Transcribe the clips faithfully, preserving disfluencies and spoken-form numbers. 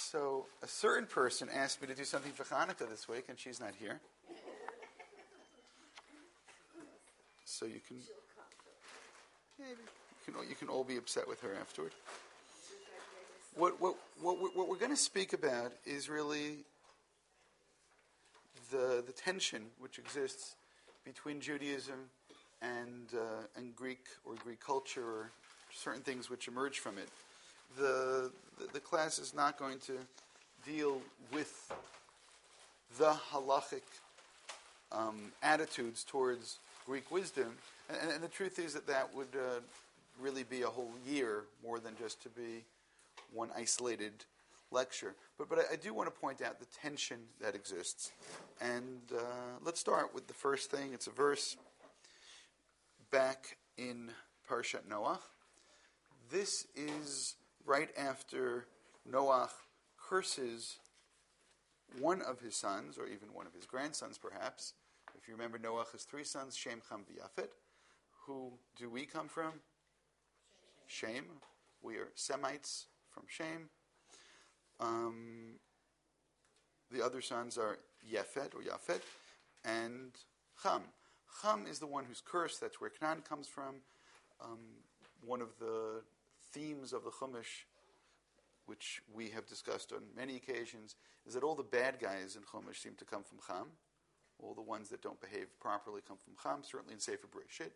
So a certain person asked me to do something for Hanukkah this week, and she's not here. So you can, maybe you can, you can all be upset with her afterward. What what what what we're going to speak about is really the the tension which exists between Judaism and uh, and Greek or Greek culture, or certain things which emerge from it. The, the the class is not going to deal with the halachic um, attitudes towards Greek wisdom, and, and the truth is that that would uh, really be a whole year more than just to be one isolated lecture. But but I, I do want to point out the tension that exists. And uh, let's start with the first thing. It's a verse back in Parshat Noach. This is right after Noach curses one of his sons, or even one of his grandsons perhaps. If you remember, Noach has three sons, Shem, Cham, and Yafet. Who do we come from? Shem. We are Semites from Shem. Um, the other sons are Yefet or Yafet and Cham. Cham is the one who's cursed. That's where Canaan comes from. Um, one of the themes of the Chumash, which we have discussed on many occasions, is that all the bad guys in Chumash seem to come from Cham. All the ones that don't behave properly come from Cham, certainly in Sefer Bereshit.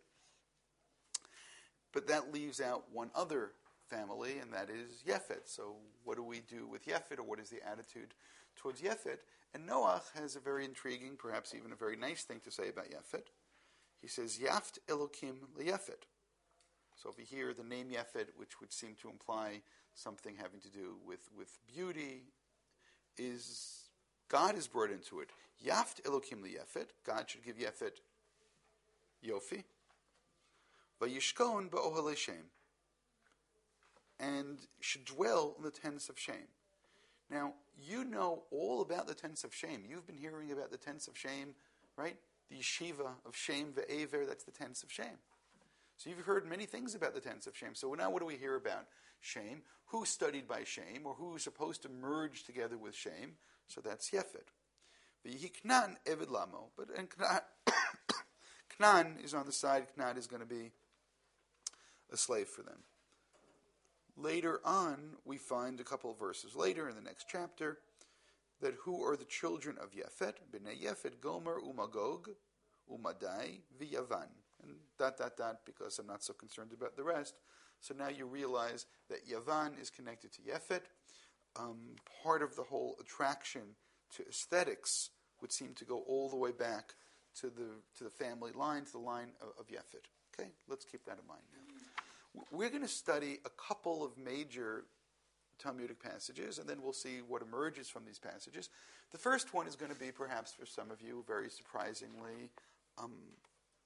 But that leaves out one other family, and that is Yefet. So what do we do with Yefet, or what is the attitude towards Yefet? And Noach has a very intriguing, perhaps even a very nice thing to say about Yefet. He says, Yaft Elokim leYefet. So if you hear the name Yefet, which would seem to imply something having to do with, with beauty, is God is brought into it. Yaft Elokim leYefet. God should give Yefet Yofi. Vayishkon ba'ohel Shem. And should dwell in the tents of Shem. Now, you know all about the tents of Shem. You've been hearing about the tents of Shem, right? The yeshiva of Shem ve'ever, that's the tents of Shem. So you've heard many things about the tents of Shem. So now what do we hear about Shem? Who studied by Shem, or who is supposed to merge together with Shem? So that's Yefet. V'yiknan evid lamo. But and Knan is on the side. Knan is going to be a slave for them. Later on, we find a couple of verses later in the next chapter that who are the children of Yefet? B'nei Yefet, Gomer, Umagog, Umadai, V'Yavan. And dot, dot, dot, because I'm not so concerned about the rest. So now you realize that Yavan is connected to Yefet. Um, part of the whole attraction to aesthetics would seem to go all the way back to the to the family line, to the line of, of Yefet. Okay, let's keep that in mind now. We're going to study a couple of major Talmudic passages, and then we'll see what emerges from these passages. The first one is going to be, perhaps for some of you, very surprisingly um,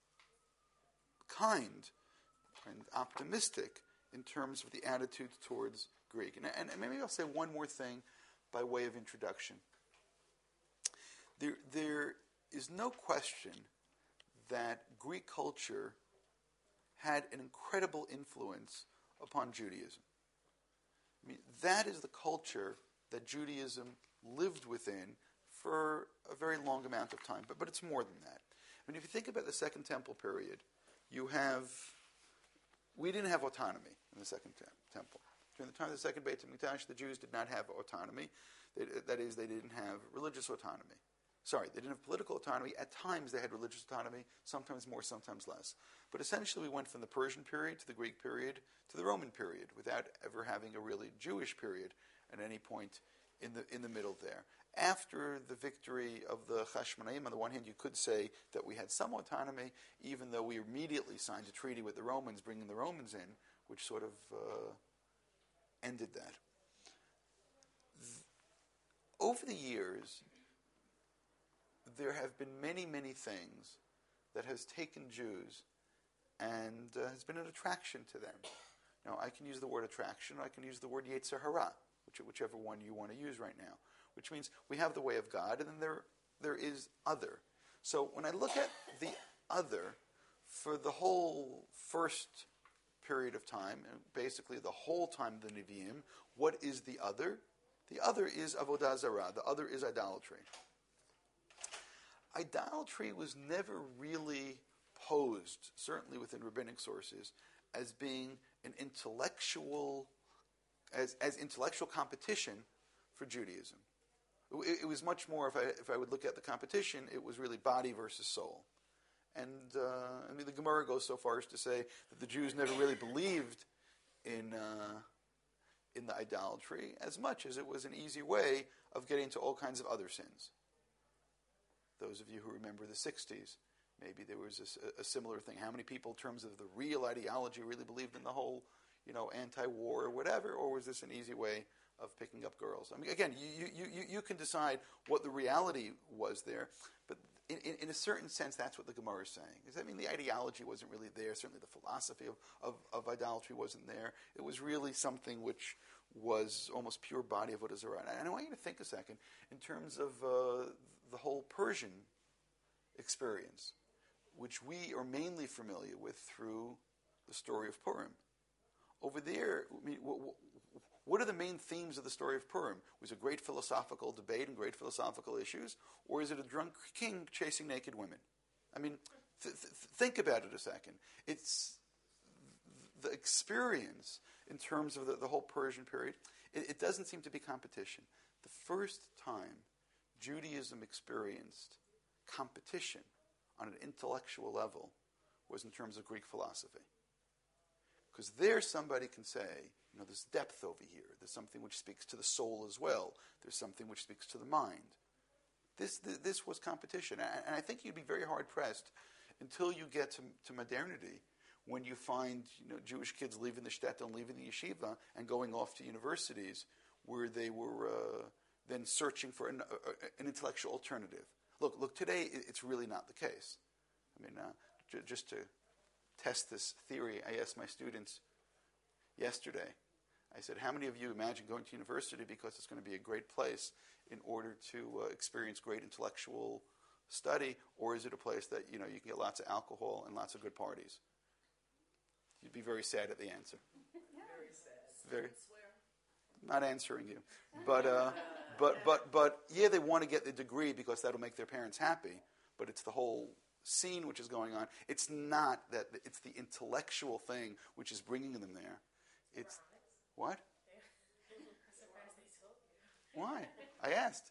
kind and optimistic in terms of the attitude towards Greek. And, and maybe I'll say one more thing by way of introduction. There, there is no question that Greek culture had an incredible influence upon Judaism. I mean, that is the culture that Judaism lived within for a very long amount of time. But, but it's more than that. I mean, if you think about the Second Temple period, you have... We didn't have autonomy in the Second te- Temple. During the time of the Second Beit HaMikdash, the Jews did not have autonomy. They, that is, they didn't have religious autonomy. Sorry, they didn't have political autonomy. At times they had religious autonomy, sometimes more, sometimes less. But essentially we went from the Persian period to the Greek period to the Roman period without ever having a really Jewish period at any point in the in the middle there. After the victory of the Chashmonaim, on the one hand you could say that we had some autonomy, even though we immediately signed a treaty with the Romans, bringing the Romans in, which sort of uh, ended that. Th- over the years, there have been many, many things that has taken Jews and uh, has been an attraction to them. Now, I can use the word attraction, or I can use the word Yetzer Hara, which, whichever one you want to use right now, which means we have the way of God, and then there there is other. So when I look at the other, for the whole first period of time, and basically the whole time of the Nevi'im, what is the other? The other is avodah zarah. The other is idolatry. Idolatry was never really posed, certainly within rabbinic sources, as being an intellectual, as, as intellectual competition for Judaism. It, it was much more, if I, if I would look at the competition, it was really body versus soul. And uh, I mean, the Gemara goes so far as to say that the Jews never really believed in uh, in the idolatry as much as it was an easy way of getting into all kinds of other sins. Those of you who remember the sixties, maybe there was a, a similar thing. How many people, in terms of the real ideology, really believed in the whole, you know, anti-war or whatever, or was this an easy way of picking up girls? I mean, again, you you, you, you can decide what the reality was there, but in, in, in a certain sense, that's what the Gemara is saying. Is I mean, the ideology wasn't really there. Certainly the philosophy of, of, of idolatry wasn't there. It was really something which was almost pure body of avodah zarah. And I want you to think a second in terms of uh, the whole Persian experience, which we are mainly familiar with through the story of Purim. Over there, I mean, what, what are the main themes of the story of Purim? Was it great philosophical debate and great philosophical issues, or is it a drunk king chasing naked women? I mean, th- th- think about it a second. It's the experience in terms of the, the whole Persian period. It, it doesn't seem to be competition. The first time Judaism experienced competition on an intellectual level was in terms of Greek philosophy. Because there somebody can say, you know, there's depth over here. There's something which speaks to the soul as well. There's something which speaks to the mind. This this, this was competition. And, and I think you'd be very hard-pressed until you get to, to modernity when you find, you know, Jewish kids leaving the shtetl and leaving the yeshiva and going off to universities where they were uh, then searching for an, uh, an intellectual alternative. Look, look. Today it's really not the case. I mean, uh, j- just to test this theory, I asked my students yesterday. I said, "How many of you imagine going to university because it's going to be a great place in order to uh, experience great intellectual study, or is it a place that, you know, you can get lots of alcohol and lots of good parties?" You'd be very sad at the answer. Very sad. Very. Not answering you, but uh, but but but yeah, they want to get the degree because that'll make their parents happy. But it's the whole scene which is going on. It's not that. It's the intellectual thing which is bringing them there. It's what? Why? I asked.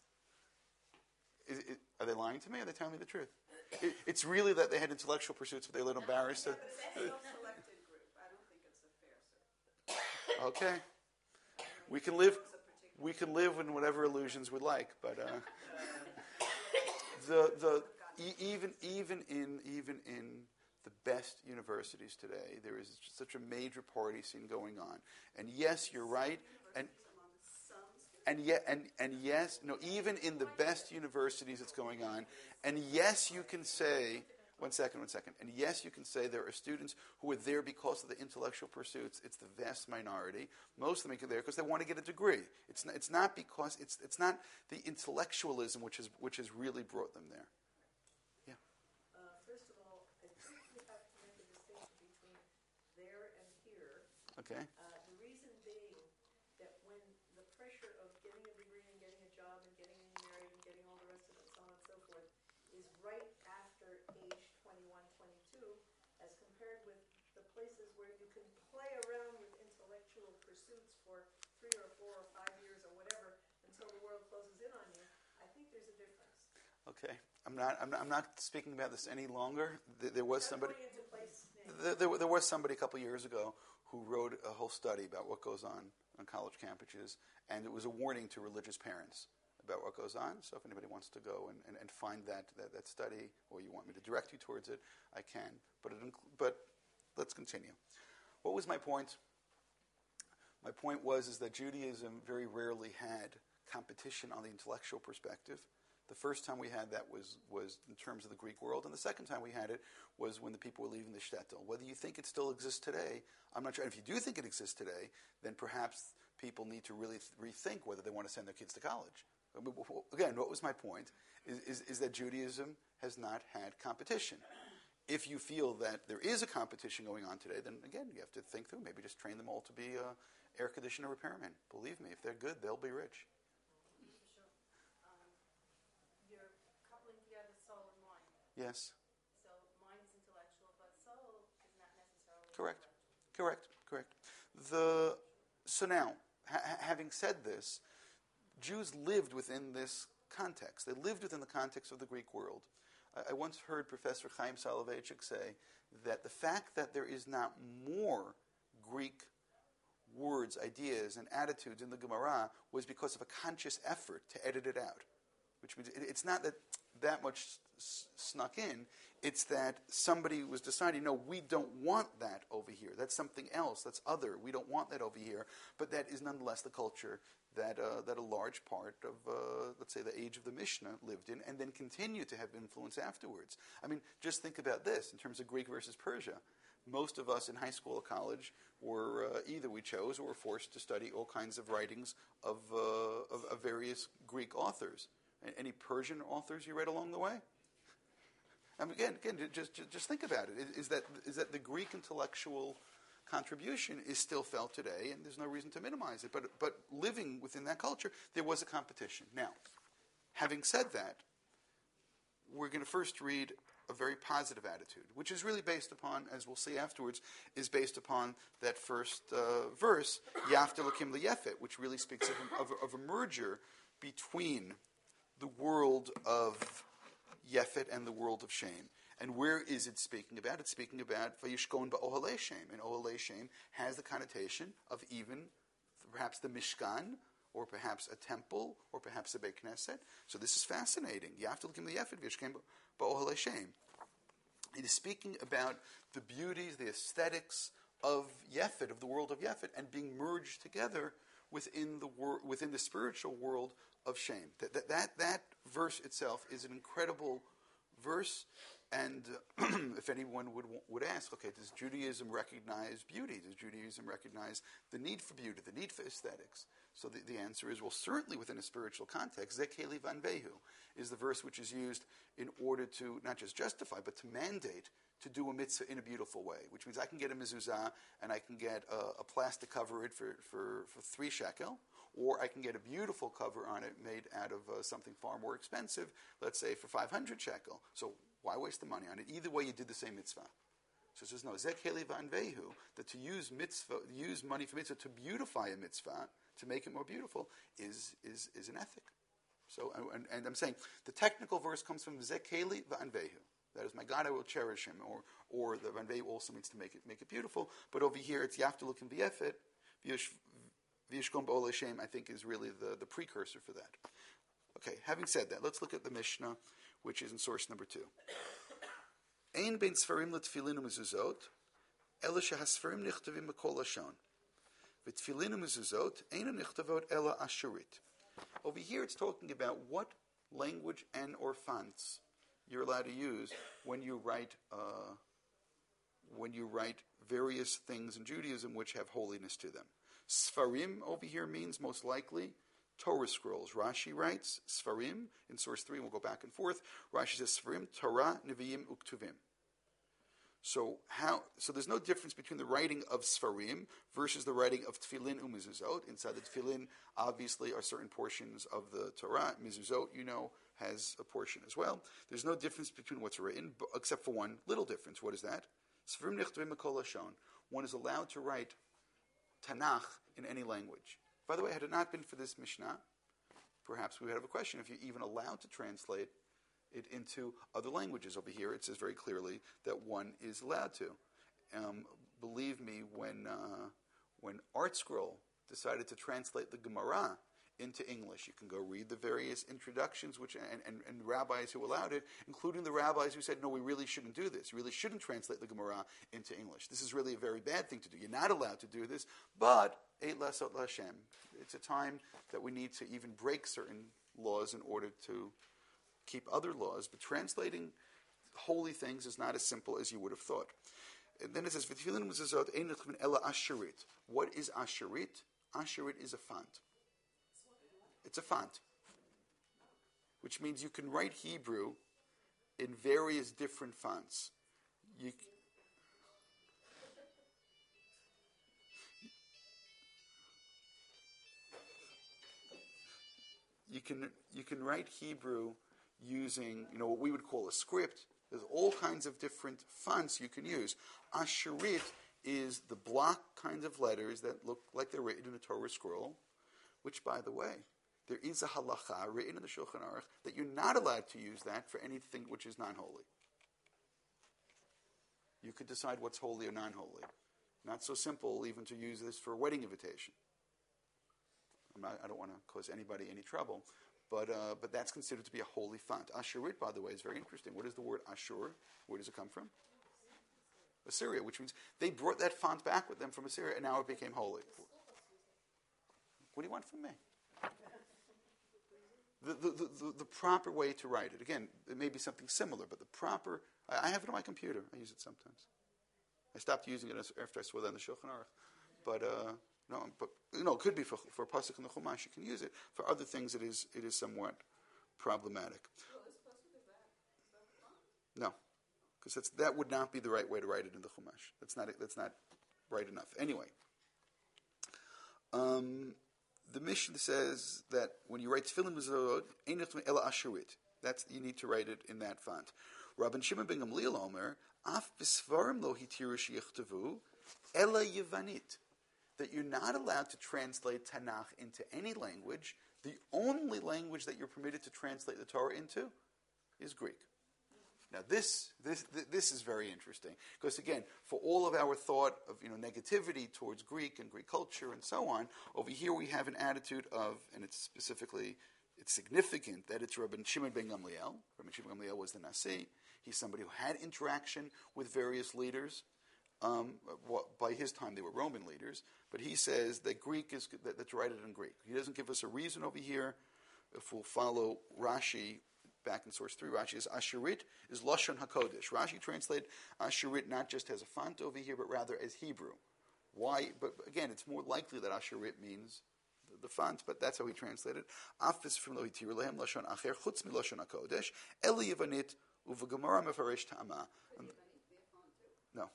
Is, is, are they lying to me? Or are they telling me the truth? It, it's really that they had intellectual pursuits, but they're a little embarrassed. To, It's a self-selected group. I don't think it's a fair search. Okay. We can live. We can live in whatever illusions we like, but uh, the the e- even even in even in the best universities today, there is such a major party scene going on. And yes, you're right. And and yet and and yes, no, even in the best universities, it's going on. And yes, you can say. One second, one second. And yes, you can say there are students who are there because of the intellectual pursuits. It's the vast minority. Most of them are there because they want to get a degree. It's not, it's not because it's it's not the intellectualism which is which has really brought them there. Yeah. Uh, first of all, I think you have to make a distinction between there and here. Okay. Uh, the reason being that when the pressure of getting a degree and getting a job and getting married and getting all the rest of it, so on and so forth, is right after age twenty-one, twenty-two, as compared with the places where you can play around with intellectual pursuits for three or four or five years or whatever until the world closes in on you. I think there's a difference. Okay. I'm not. I'm not, I'm not speaking about this any longer. There, there was I'm somebody. going into place now. There, there, there was somebody a couple years ago who wrote a whole study about what goes on on college campuses, and it was a warning to religious parents about what goes on. So if anybody wants to go and, and, and find that, that that study, or you want me to direct you towards it, I can. But it, inc- but let's continue. What was my point? My point was is that Judaism very rarely had competition on the intellectual perspective. The first time we had that was was in terms of the Greek world, and the second time we had it was when the people were leaving the shtetl. Whether you think it still exists today, I'm not sure. And if you do think it exists today, then perhaps people need to really th- rethink whether they want to send their kids to college. I mean, again, what was my point? Is, is, is that Judaism has not had competition. If you feel that there is a competition going on today, then again, you have to think through. Maybe just train them all to be uh, air conditioner repairmen. Believe me, if they're good, they'll be rich. Yes. So mind is intellectual, but soul is not necessarily Correct. intellectual. Correct. Correct. The so now, ha- having said this, Jews lived within this context. They lived within the context of the Greek world. I, I once heard Professor Chaim Soloveitchik say that the fact that there is not more Greek words, ideas, and attitudes in the Gemara was because of a conscious effort to edit it out. Which means it, it's not that that much s- snuck in. It's that somebody was deciding, no, we don't want that over here. That's something else. That's other. We don't want that over here. But that is nonetheless the culture that uh, that a large part of, uh, let's say, the age of the Mishnah lived in, and then continued to have influence afterwards. I mean, just think about this in terms of Greek versus Persia. Most of us in high school or college were uh, either we chose or were forced to study all kinds of writings of, uh, of, of various Greek authors. Any Persian authors you read along the way? I mean, again, again, just, just just think about it. Is that is that the Greek intellectual contribution is still felt today, and there's no reason to minimize it. But but living within that culture, there was a competition. Now, having said that, we're going to first read a very positive attitude, which is really based upon, as we'll see afterwards, is based upon that first uh, verse, Yafta Lakim Liyefet, which really speaks of a, of, a, of a merger between the world of Yefet and the world of shame. And where is it speaking about? It's speaking about Vayishkon ba'ohalei shem. And ohalei shem has the connotation of even perhaps the Mishkan, or perhaps a temple, or perhaps a Beit Knesset. So this is fascinating. Yafta Lakim Liyefet Vayishkon ba'ohalei shem. It is speaking about the beauties, the aesthetics of Yefet, of the world of Yefet, and being merged together within the wor- within the spiritual world of shame. That, that that that verse itself is an incredible verse, and uh, if anyone would would ask, okay, does Judaism recognize beauty? Does Judaism recognize the need for beauty, the need for aesthetics? So the, the answer is, well, certainly within a spiritual context, Zekeli Van Vehu is the verse which is used in order to not just justify, but to mandate to do a mitzvah in a beautiful way, which means I can get a mezuzah and I can get a, a plastic cover it for, for, for three shekel, or I can get a beautiful cover on it made out of uh, something far more expensive, let's say for five hundred shekel. So why waste the money on it? Either way, you did the same mitzvah. So it says, no, Zekeli Van Vehu, that to use mitzvah, use money for mitzvah to beautify a mitzvah, to make it more beautiful, is is, is an ethic. So, and, and I'm saying, the technical verse comes from Zekeli Van Vehu. That is, my God, I will cherish him. Or, or the Van Vehu also means to make it make it beautiful. But over here, it's Yafta Lukim V'Yefet, V'Yishkom B'Olei Shem, I think, is really the, the precursor for that. Okay, having said that, let's look at the Mishnah, which is in source number two. Ein ben Sfarim l'tfilin u'mezuzot, ela shehasfarim nichtavim b'kol lashon. V'tfilin u'mezuzot, eina nichtavot ela asherit. Over here, it's talking about what language and or fonts you're allowed to use when you write uh, when you write various things in Judaism which have holiness to them. Sfarim over here means most likely Torah scrolls. Rashi writes Sfarim in source three, and we'll go back and forth. Rashi says Sfarim, Torah, Nevi'im, Uktuvim. So how? So there's no difference between the writing of Sfarim versus the writing of Tfilin u'Mezuzot. Inside the Tfilin, obviously, are certain portions of the Torah. Mezuzot, you know, has a portion as well. There's no difference between what's written, except for one little difference. What is that? Sfarim nichtavim b'kol lashon. One is allowed to write Tanakh in any language. By the way, had it not been for this Mishnah, perhaps we would have a question if you're even allowed to translate it into other languages. Over here, it says very clearly that one is allowed to. Um, believe me, when uh, when ArtScroll decided to translate the Gemara into English, you can go read the various introductions which and, and, and rabbis who allowed it, including the rabbis who said, no, we really shouldn't do this. You really shouldn't translate the Gemara into English. This is really a very bad thing to do. You're not allowed to do this, but Eit Lasot Lashem. It's a time that we need to even break certain laws in order to keep other laws, but translating holy things is not as simple as you would have thought. And then it says, ela asherit. What is asherit? Asherit is a font. It's a font, which means you can write Hebrew in various different fonts. You, you can you can write Hebrew using, you know, what we would call a script, There's all kinds of different fonts you can use. Asherit is the block kind of letters that look like they're written in a Torah scroll, which, by the way, there is a halacha written in the Shulchan Aruch that you're not allowed to use that for anything which is non-holy. You could decide what's holy or non-holy. Not so simple even to use this for a wedding invitation. I'm not, I don't want to cause anybody any trouble, but uh, but that's considered to be a holy font. Asherit, by the way, is very interesting. What is the word Ashur? Where does it come from? Assyria, which means they brought that font back with them from Assyria, and now it became holy. What do you want from me? The, the, the, the, the proper way to write it. Again, it may be something similar, but the proper... I, I have it on my computer. I use it sometimes. I stopped using it after I saw that in the Shulchan Aruch. But, uh, no, but, you know, it could be for, for a pasuk in the Chumash, you can use it. For other things, it is it is somewhat problematic. No, because that would not be the right way to write it in the Chumash. That's not, that's not right enough. Anyway. Um... The Mishnah says that when you write Tefillin Mizrot, Einich Ela Asherit. That's you need to write it in that font. Rabban Shimon ben Gamliel Omer, Af B'Svarim Lo Hitiru Sheyichtavu Ela Yevanit. That you're not allowed to translate Tanakh into any language. The only language that you're permitted to translate the Torah into is Greek. Now this this this is very interesting because again, for all of our thought of you know negativity towards Greek and Greek culture and so on, over here we have an attitude of, and it's specifically it's significant that it's Rabban Shimon ben Gamliel. Rabban Shimon ben Gamliel was the Nasi. He's somebody who had interaction with various leaders. Um, well, by his time, they were Roman leaders, but he says that Greek is that, that's write it in Greek. He doesn't give us a reason over here. If we'll follow Rashi. Back in source three, Rashi is Asherit is Lashon HaKodesh. Rashi translated Asherit not just as a font over here, but rather as Hebrew. Why? But again, it's more likely that Asherit means the, the font, but that's how he translated. Afis from Lo Hitiru Lehem Lashon Acher Chutz Mi Lashon HaKodesh Eli Yevanit Uvagamara Mefaresh Ta'ama. No,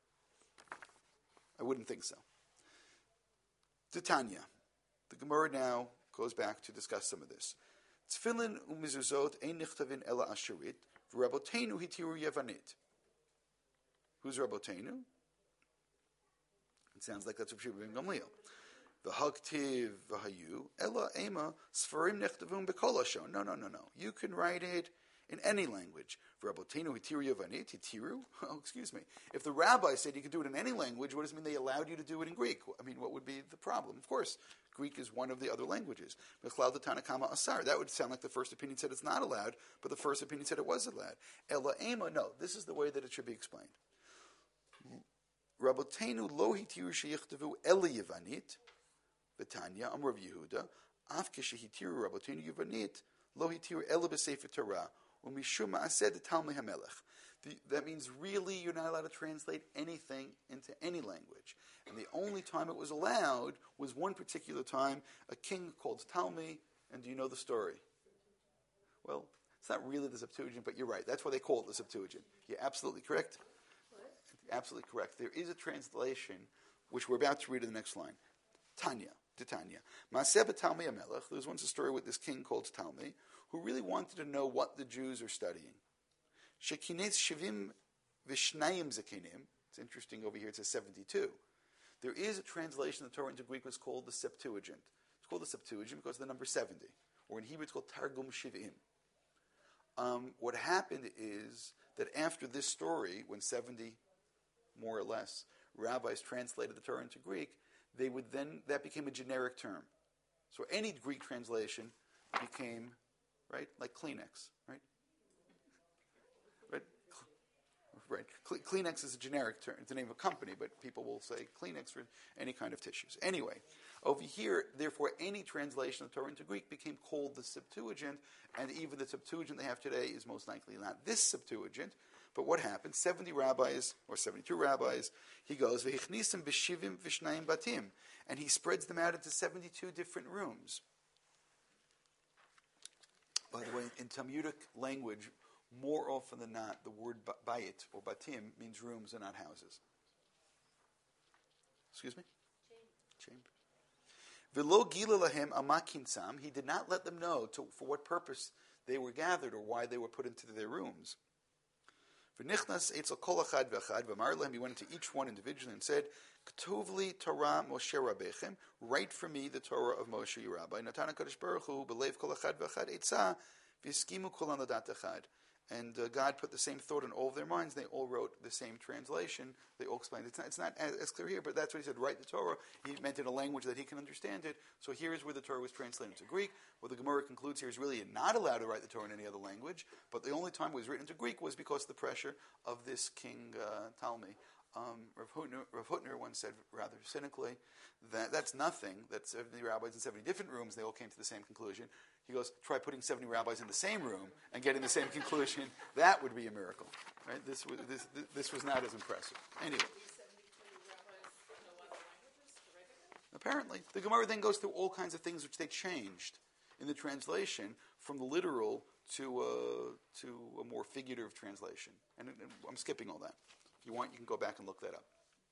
I wouldn't think so. Titania. The Gemara now goes back to discuss some of this. Tefillin umizuzot ein nichtavin ela asherit, v'rabotenu hitiru yevanit. Who's Rabotenu? It sounds like that's Rav Shimon ben Gamliel. V'haktiv v'hayu ela ema sfarim nichtavim b'kol lashon. No, no, no, no. You can write it in any language. V'rabotenu hitiru yevanit. Hitiru? Oh, excuse me. If the rabbi said you could do it in any language, what does it mean they allowed you to do it in Greek? I mean, what would be the problem? Of course, Greek is one of the other languages. That would sound like the first opinion said it's not allowed, but the first opinion said it was allowed. Ela ema, no, this is the way that it should be explained. Rabotenu lo hitiru sheyichtavu ela yevanit, Betanya, Amar of Yehuda, afke shehitiru rabotenu yevanit, lo hitiru ela b'sefer Torah, umishum ma'aseh Talmei HaMelech. That means really you're not allowed to translate anything into any language. And the only time it was allowed was one particular time, a king called Talmi, and do you know the story? Well, it's not really the Septuagint, but you're right. That's why they call it the Septuagint. You're absolutely correct. Absolutely correct. There is a translation, which we're about to read in the next line. Tanya, Titania. Maaseh Talmei HaMelech, there was once a story with this king called Talmi, who really wanted to know what the Jews are studying. Shekines Shivim Vishnayim Zekinim. It's interesting over here, it says seventy-two. There is a translation of the Torah into Greek that's called the Septuagint. It's called the Septuagint because of the number seventy. Or in Hebrew it's called Targum Shivim. Um, what happened is that after this story, when seventy, more or less, rabbis translated the Torah into Greek, they would then, that became a generic term. So any Greek translation became, right, like Kleenex, right? Right. Kleenex is a generic term. It's the name of a company, but people will say Kleenex for any kind of tissues. Anyway, over here, therefore, any translation of the Torah into Greek became called the Septuagint, and even the Septuagint they have today is most likely not this Septuagint. But what happened? seventy rabbis, or seventy-two rabbis, he goes, V'hichnisim b'shivim v'shnayim batim, and he spreads them out into seventy-two different rooms. By the way, in Talmudic language, more often than not, the word bayit or batim means rooms and not houses. Excuse me? Chamber. V'lo gila lahem amakinsam. He did not let them know to, for what purpose they were gathered or why they were put into their rooms. V'nichnas etzel kol achad v'achad v'amar lehem. He went into each one individually and said, "Ketuvli Torah Moshe Rabbechem, write for me the Torah of Moshe your Rabbi. Natana Kadosh Baruch Hu b'leiv kol achad v'achad etzah v'yiskimu kol anadat achad." And uh, God put the same thought in all of their minds. They all wrote the same translation. They all explained. It's not, it's not as, as clear here, but that's what he said. Write the Torah. He meant in a language that he can understand it. So here is where the Torah was translated into Greek. What the Gemara concludes here is really you're not allowed to write the Torah in any other language. But the only time it was written into Greek was because of the pressure of this king uh, Talmi. Um, Rav Hutner, Rav Hutner once said rather cynically that that's nothing. That seventy rabbis in seventy different rooms, they all came to the same conclusion. He goes, try putting seventy rabbis in the same room and getting the same conclusion. That would be a miracle. Right? This was, this, this was not as impressive. Anyway. Apparently. The Gemara then goes through all kinds of things which they changed in the translation from the literal to, uh, to a more figurative translation. And, and I'm skipping all that. If you want, you can go back and look that up.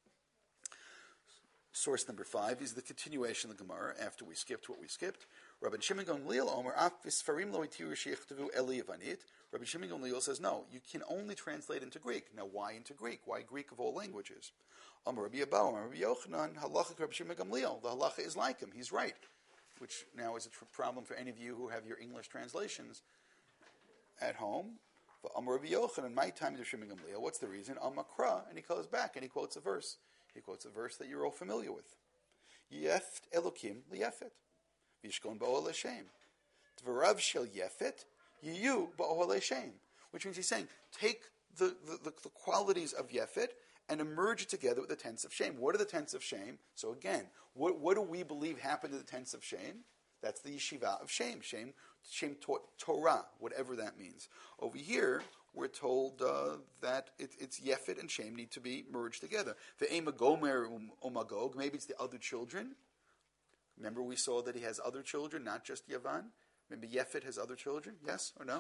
Source number five is the continuation of the Gemara after we skipped what we skipped. Rabbi Shimon Gamliel Omer Af Visfarim Lo Itiru Sheichtavu Eli Yavanit. Rabbi Shimon Gamliel says no, you can only translate into Greek. Now, why into Greek? Why Greek of all languages? Omer Rabbi Abba, Omer Rabbi Yochanan, Halacha Rabbi Shimon Gamliel. The halacha is like him. He's right. Which now is a tr- problem for any of you who have your English translations at home. But Omer Rabbi Yochanan, my time is Rabbi Shimon Gamliel. What's the reason? Amakra, and he goes back and he quotes a verse. He quotes a verse that you're all familiar with. Yeft Elokim liyefet. Vishkon ba'ol Hashem. Dvarav shel yefet yiyu ba'ol Hashem. Which means he's saying, take the, the, the, the qualities of yefet and merge it together with the tense of shame. What are the tense of shame? So again, what, what do we believe happened to the tense of shame? That's the yeshiva of shame. Shame, shame taught Torah, whatever that means. Over here, we're told uh, that it, it's Yefet and Shem need to be merged together. The Emagomer Omagog, maybe it's the other children. Remember we saw that he has other children, not just Yavan. Maybe Yefet has other children, yes or no?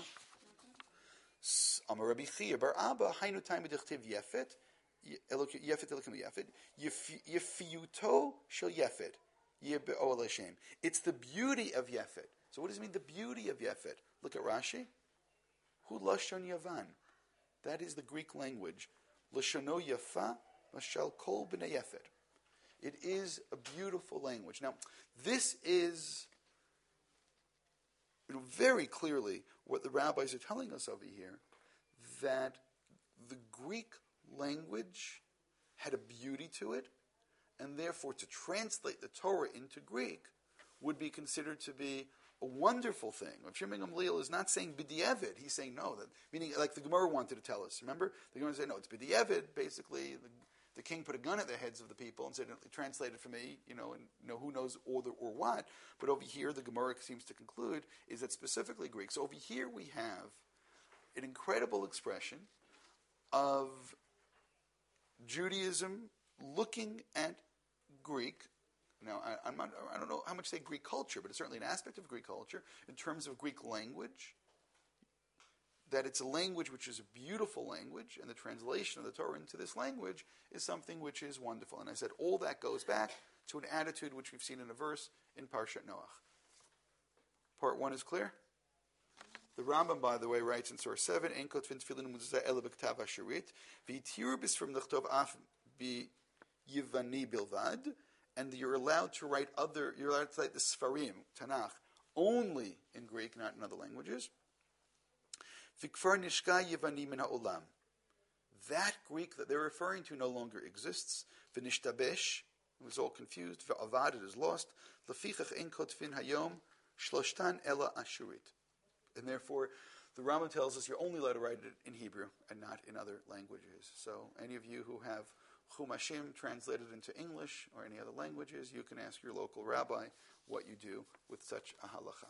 Amar Rabbi Chia bar Abba, Hainu time Yefet, Yefet Elokim Yefet, Yefiuto shel Yefet, Yebe'ol Hashem. It's the beauty of Yefet. So what does it mean, the beauty of Yefet? Look at Rashi. Hu lashon Yavan. That is the Greek language. Lashono Yafa, Mashal Kol B'nei Yefet. It is a beautiful language. Now, this is, you know, very clearly what the rabbis are telling us over here, that the Greek language had a beauty to it, and therefore to translate the Torah into Greek would be considered to be a wonderful thing. Rav Shimon Gamliel is not saying b'di'evid. He's saying no, that, meaning like the Gemara wanted to tell us. Remember? The Gemara said, no, it's b'di'evid. Basically, the, the king put a gun at the heads of the people and said, translate it for me, you know, and you know, who knows or, the, or what. But over here, the Gemara seems to conclude is that specifically Greek. So over here we have an incredible expression of Judaism looking at Greek. Now, I, I'm not, I don't know how much say Greek culture, but it's certainly an aspect of Greek culture in terms of Greek language, that it's a language which is a beautiful language, and the translation of the Torah into this language is something which is wonderful. And I said all that goes back to an attitude which we've seen in a verse in Parshat Noach. Part one is clear? The Rambam, by the way, writes in source seven, Ein kotvin tefillin muzuzah ela b'ktav hashirit, v'yitiru b'sfrim l'chtov af b'yivani bilvad, and you're allowed to write other, you're allowed to write the Sfarim, Tanakh, only in Greek, not in other languages. Vikfar nishka Yevani min ha'olam. That Greek that they're referring to no longer exists. V'nishtabesh, it was all confused. V'avad, it is lost. Lefichach ein kotvin hayom shloshtan ela ashurit. And therefore, the Rambam tells us you're only allowed to write it in Hebrew and not in other languages. So any of you who have Chumashim translated into English or any other languages, you can ask your local rabbi what you do with such a halacha.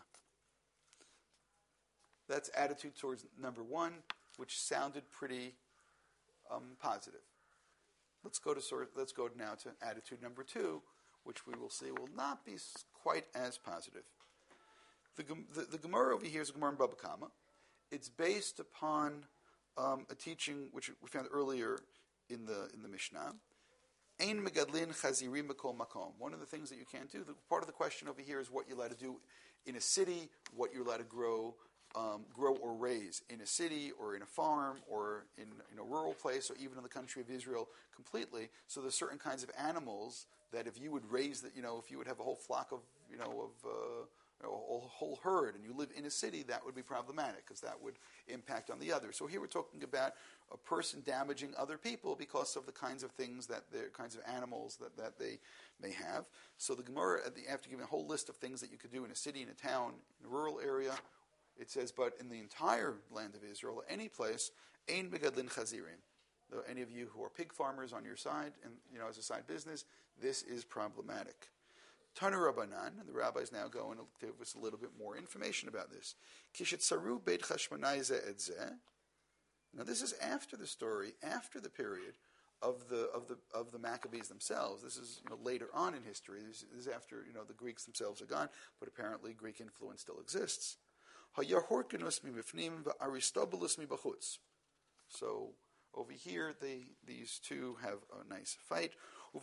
That's attitude towards number one, which sounded pretty um, positive. Let's go to sort. Let's go now to attitude number two, which we will see will not be quite as positive. The the, the Gemara over here is a Gemara in Baba Kama. It's based upon um, a teaching which we found earlier in the in the Mishnah. Ein megadlin chazirim b'kol makom. One of the things that you can't do. The, part of the question over here is what you're allowed to do in a city, what you're allowed to grow um, grow or raise in a city or in a farm or in, in a rural place or even in the country of Israel completely. So there's certain kinds of animals that if you would raise that, you know, if you would have a whole flock of, you know, of uh, you know, a whole herd and you live in a city, that would be problematic because that would impact on the other. So here we're talking about a person damaging other people because of the kinds of things that the kinds of animals that, that they may have. So the Gemara, after giving a whole list of things that you could do in a city, in a town, in a rural area, it says, but in the entire land of Israel, any place, ein megadlin chazirim. Though any of you who are pig farmers on your side, and you know, as a side business, this is problematic. Tanu Rabbanan, and the rabbis now go and give us a little bit more information about this. Kishitzaru beit Chashmonai zeh et zeh. Now this is after the story, after the period of the of the of the Maccabees themselves. This is, you know, later on in history. This is after, you know, the Greeks themselves are gone, but apparently Greek influence still exists. Hayahorkinus mibifnim v'Aristobulus mibachutz. So over here, they these two have a nice fight.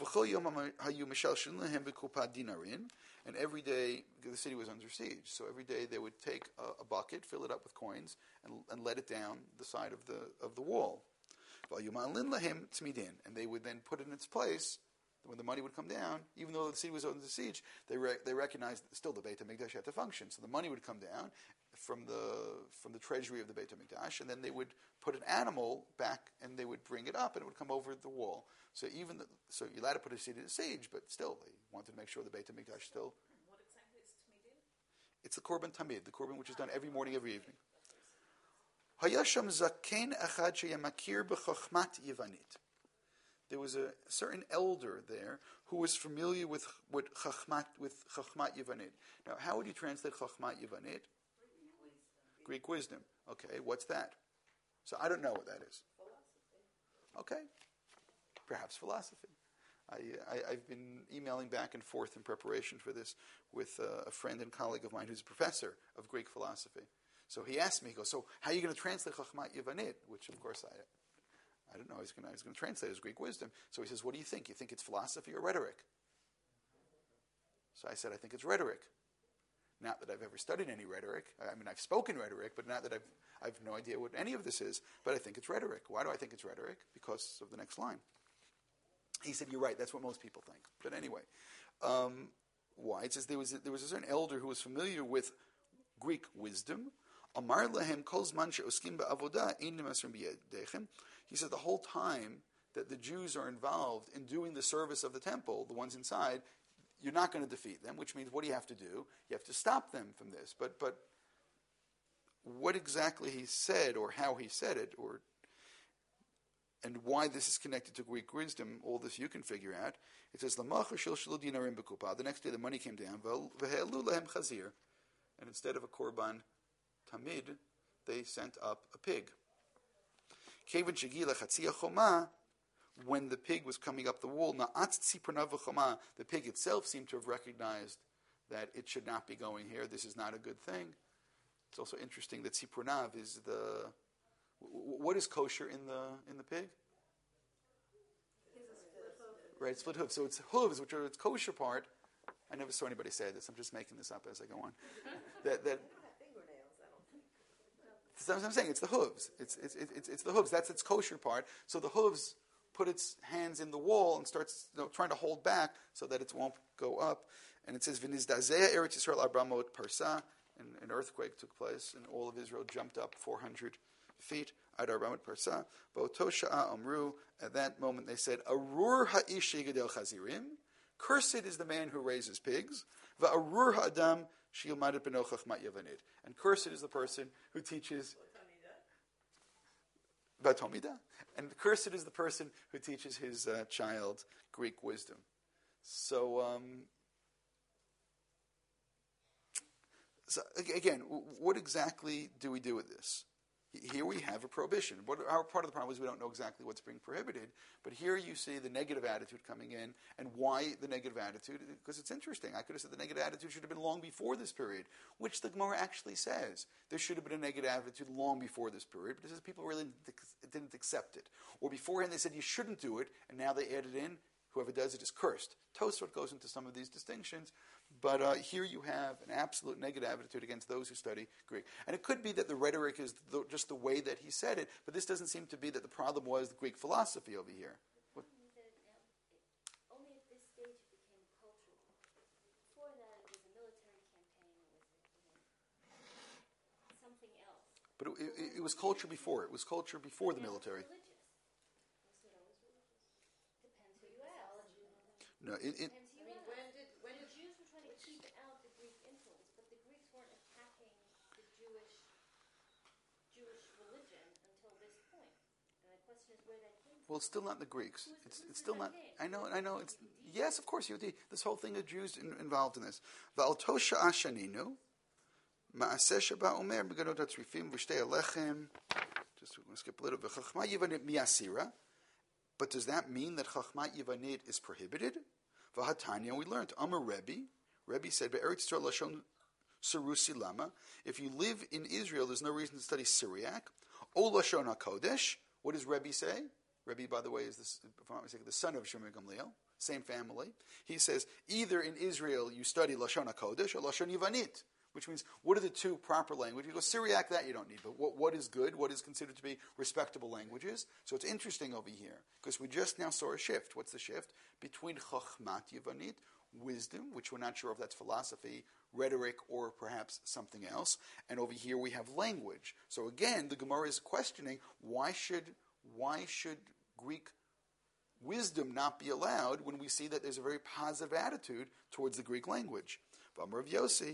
And every day, the city was under siege. So every day they would take a, a bucket, fill it up with coins, and, and let it down the side of the of the wall. And they would then put it in its place. When the money would come down, even though the city was under siege, they re- they recognized that still the Beit HaMikdash had to function. So the money would come down from the from the treasury of the Beit HaMikdash, and then they would put an animal back, and they would bring it up, and it would come over the wall. So even the, so, you're allowed to put a city in a siege, but still they wanted to make sure the Beit HaMikdash still. What exactly is Tmidin? It's the Korban Tamid, the Korban which is done every morning, every evening. Hayasham zaken echad sheyamakir b'chochmat yivanit. There was a certain elder there who was familiar with with chachmat with chachmat yivanit. Now, how would you translate chachmat yivanit? Greek wisdom. Okay, what's that? So I don't know what that is. Okay, perhaps philosophy. I, I, I've been emailing back and forth in preparation for this with uh, a friend and colleague of mine who's a professor of Greek philosophy. So he asked me, he goes, so how are you going to translate chachmat yivanit? Which, of course, I I don't know. I was going to translate it as Greek wisdom. So he says, what do you think? You think it's philosophy or rhetoric? So I said, I think it's rhetoric. Not that I've ever studied any rhetoric. I mean, I've spoken rhetoric, but not that I've I've no idea what any of this is. But I think it's rhetoric. Why do I think it's rhetoric? Because of the next line. He said, you're right. That's what most people think. But anyway, um, why? It says there was a, there was a certain elder who was familiar with Greek wisdom. Amar lahem kol zman she'oskim ba'avodah ein nimasrim b'yedechem. He said the whole time that the Jews are involved in doing the service of the temple, the ones inside, you're not going to defeat them, which means what do you have to do? You have to stop them from this. But but what exactly he said or how he said it or and why this is connected to Greek wisdom, all this you can figure out. It says, the next day the money came down, and instead of a korban tamid, they sent up a pig. When the pig was coming up the wall, the pig itself seemed to have recognized that it should not be going here. This is not a good thing. It's also interesting that tzipurnav is the... What is kosher in the in the pig? Right, split hooves. So it's hooves, which are its kosher part. I never saw anybody say this. I'm just making this up as I go on. that that. That's what I'm saying. It's the hooves. It's it's it's it's the hooves. That's its kosher part. So the hooves put its hands in the wall and starts, you know, trying to hold back so that it won't go up. And it says v'nizdazeh Eretz Yisrael arbamot parsa. And an earthquake took place, and all of Israel jumped up four hundred feet. Adar Ramad Parsa. Ba'otosha'a Amru. At that moment they said, Arur ha'ish yigedel chazirim. Cursed is the man who raises pigs. Va'arur ha'adam shilmadet beno chachmat yavanit. And cursed is the person who teaches Batomida. And cursed is the person who teaches his uh, child Greek wisdom. So, um, so again, what exactly do we do with this? Here we have a prohibition. What, our part of the problem is we don't know exactly what's being prohibited, but here you see the negative attitude coming in, and why the negative attitude? Because it's interesting. I could have said the negative attitude should have been long before this period, which the Gemara actually says. There should have been a negative attitude long before this period, but it says people really didn't accept it. Or beforehand they said you shouldn't do it, and now they added in, whoever does it is cursed. Tosfot goes into some of these distinctions, But uh, here you have an absolute negative attitude against those who study Greek. And it could be that the rhetoric is the, just the way that he said it, but this doesn't seem to be that the problem was the Greek philosophy over here. The problem is that um, it, only at this stage it became cultural. Before that, it was a military campaign. It was, it was something else. But it, it, it was culture before. It was culture before the Now military. It's religious. Was it always religious? Depends who you ask. No, it, it, Depends who I mean, you when ask. did, when The did Jews were trying to keep out the Greek influence, but the Greeks weren't attacking the Jewish Jewish religion until this point. And the question is where that came from. well, it's still not the Greeks. Who's- It's, who's it's still the not. name? I know. I know. It's yes, of course. Yehudi. This whole thing of Jews in, involved in this. Va'altosha ashaninu, ma'aseh sheba omer beganot hatzrifim v'shtei alechem. Just we're going to skip a little bit. Chachma yivanit miyasira. But does that mean that chachma yivanit is prohibited? V'hatanya, we learned. Amar Rebbe. Rebbe said, "Be'eretz Yisrael lashon Sarusi lama." If you live in Israel, there's no reason to study Syriac. O lashon hakodesh. What does Rebbe say? Rebbe, by the way, is this, if I'm not mistaken, the son of Shimon Gamliel, same family. He says either in Israel you study lashon hakodesh or lashon yivanit, which means what are the two proper languages? You go Syriac, that you don't need, but what, what is good? What is considered to be respectable languages? So it's interesting over here because we just now saw a shift. What's the shift between chachmat yivanit, wisdom, which we're not sure if that's philosophy, rhetoric, or perhaps something else. And over here we have language. So again, the Gemara is questioning why should why should Greek wisdom not be allowed when we see that there's a very positive attitude towards the Greek language. V'amar Rav Yossi,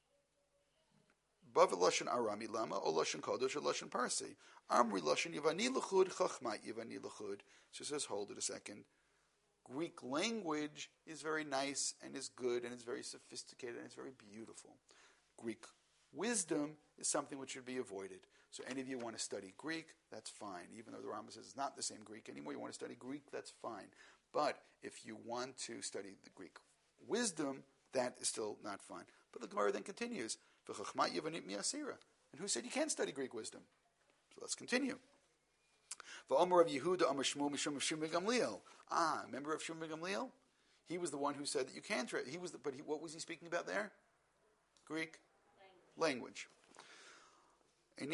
Bav lashon Arami lama, o lashon Kodesh, or lashon Parsi. Amri lashon Yivani l'chud, Chachma Yivani l'chud. So it says, hold it a second. Greek language is very nice and is good and it's very sophisticated and it's very beautiful. Greek wisdom is something which should be avoided. So any of you want to study Greek, that's fine. Even though the Rambam says it's not the same Greek anymore, you want to study Greek, that's fine. But if you want to study the Greek wisdom, that is still not fine. But the Gemara then continues, V'chachma yivanit miyasira. And who said you can't study Greek wisdom? So let's continue. V'omer of Yehuda, Amar Shmuel, Mishum of Shimon Gamliel. Ah, remember of Shimon Gamliel? He was the one who said that you can't. Tra- he was, the, but he, what was he speaking about there? Greek language. In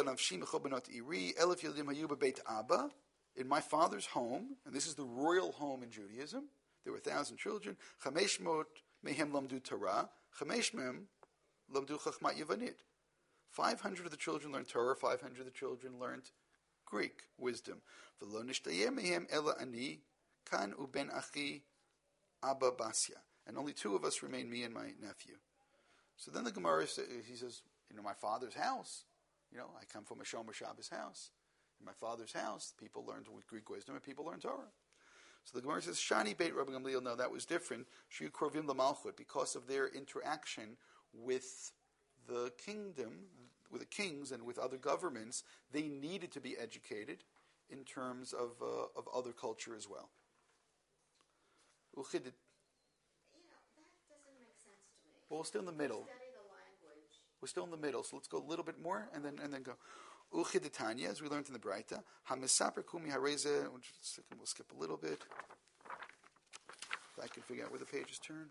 my father's home, and this is the royal home in Judaism, there were a thousand children. Chamesh mot mehem lamdu Torah, chamesh mehem lamdu chachmat yivanit. Five hundred of the children learned Torah. Five hundred of the children learned Greek wisdom. V'lo nishtayeh mehem ela ani kan uben achi Abba Basya, and only two of us remain, me and my nephew. So then the Gemara says, he says, you know, my father's house. You know, I come from a Shomer Shabbos house. In my father's house, people learned Greek wisdom and people learned Torah. So the Gemara says, Shani Beit Rabbi Gamliel, no, that was different. Shu Krovim Lamalchut, because of their interaction with the kingdom, with the kings and with other governments, they needed to be educated in terms of uh, of other culture as well. You know, that doesn't make sense to me. Well, we're still in the middle. Study the language. We're still in the middle, so let's go a little bit more and then and then go. Uchidetanya, as we learned in the Braita, Hamisaper Kumi Hareze, we'll skip a little bit. If I can figure out where the pages turn.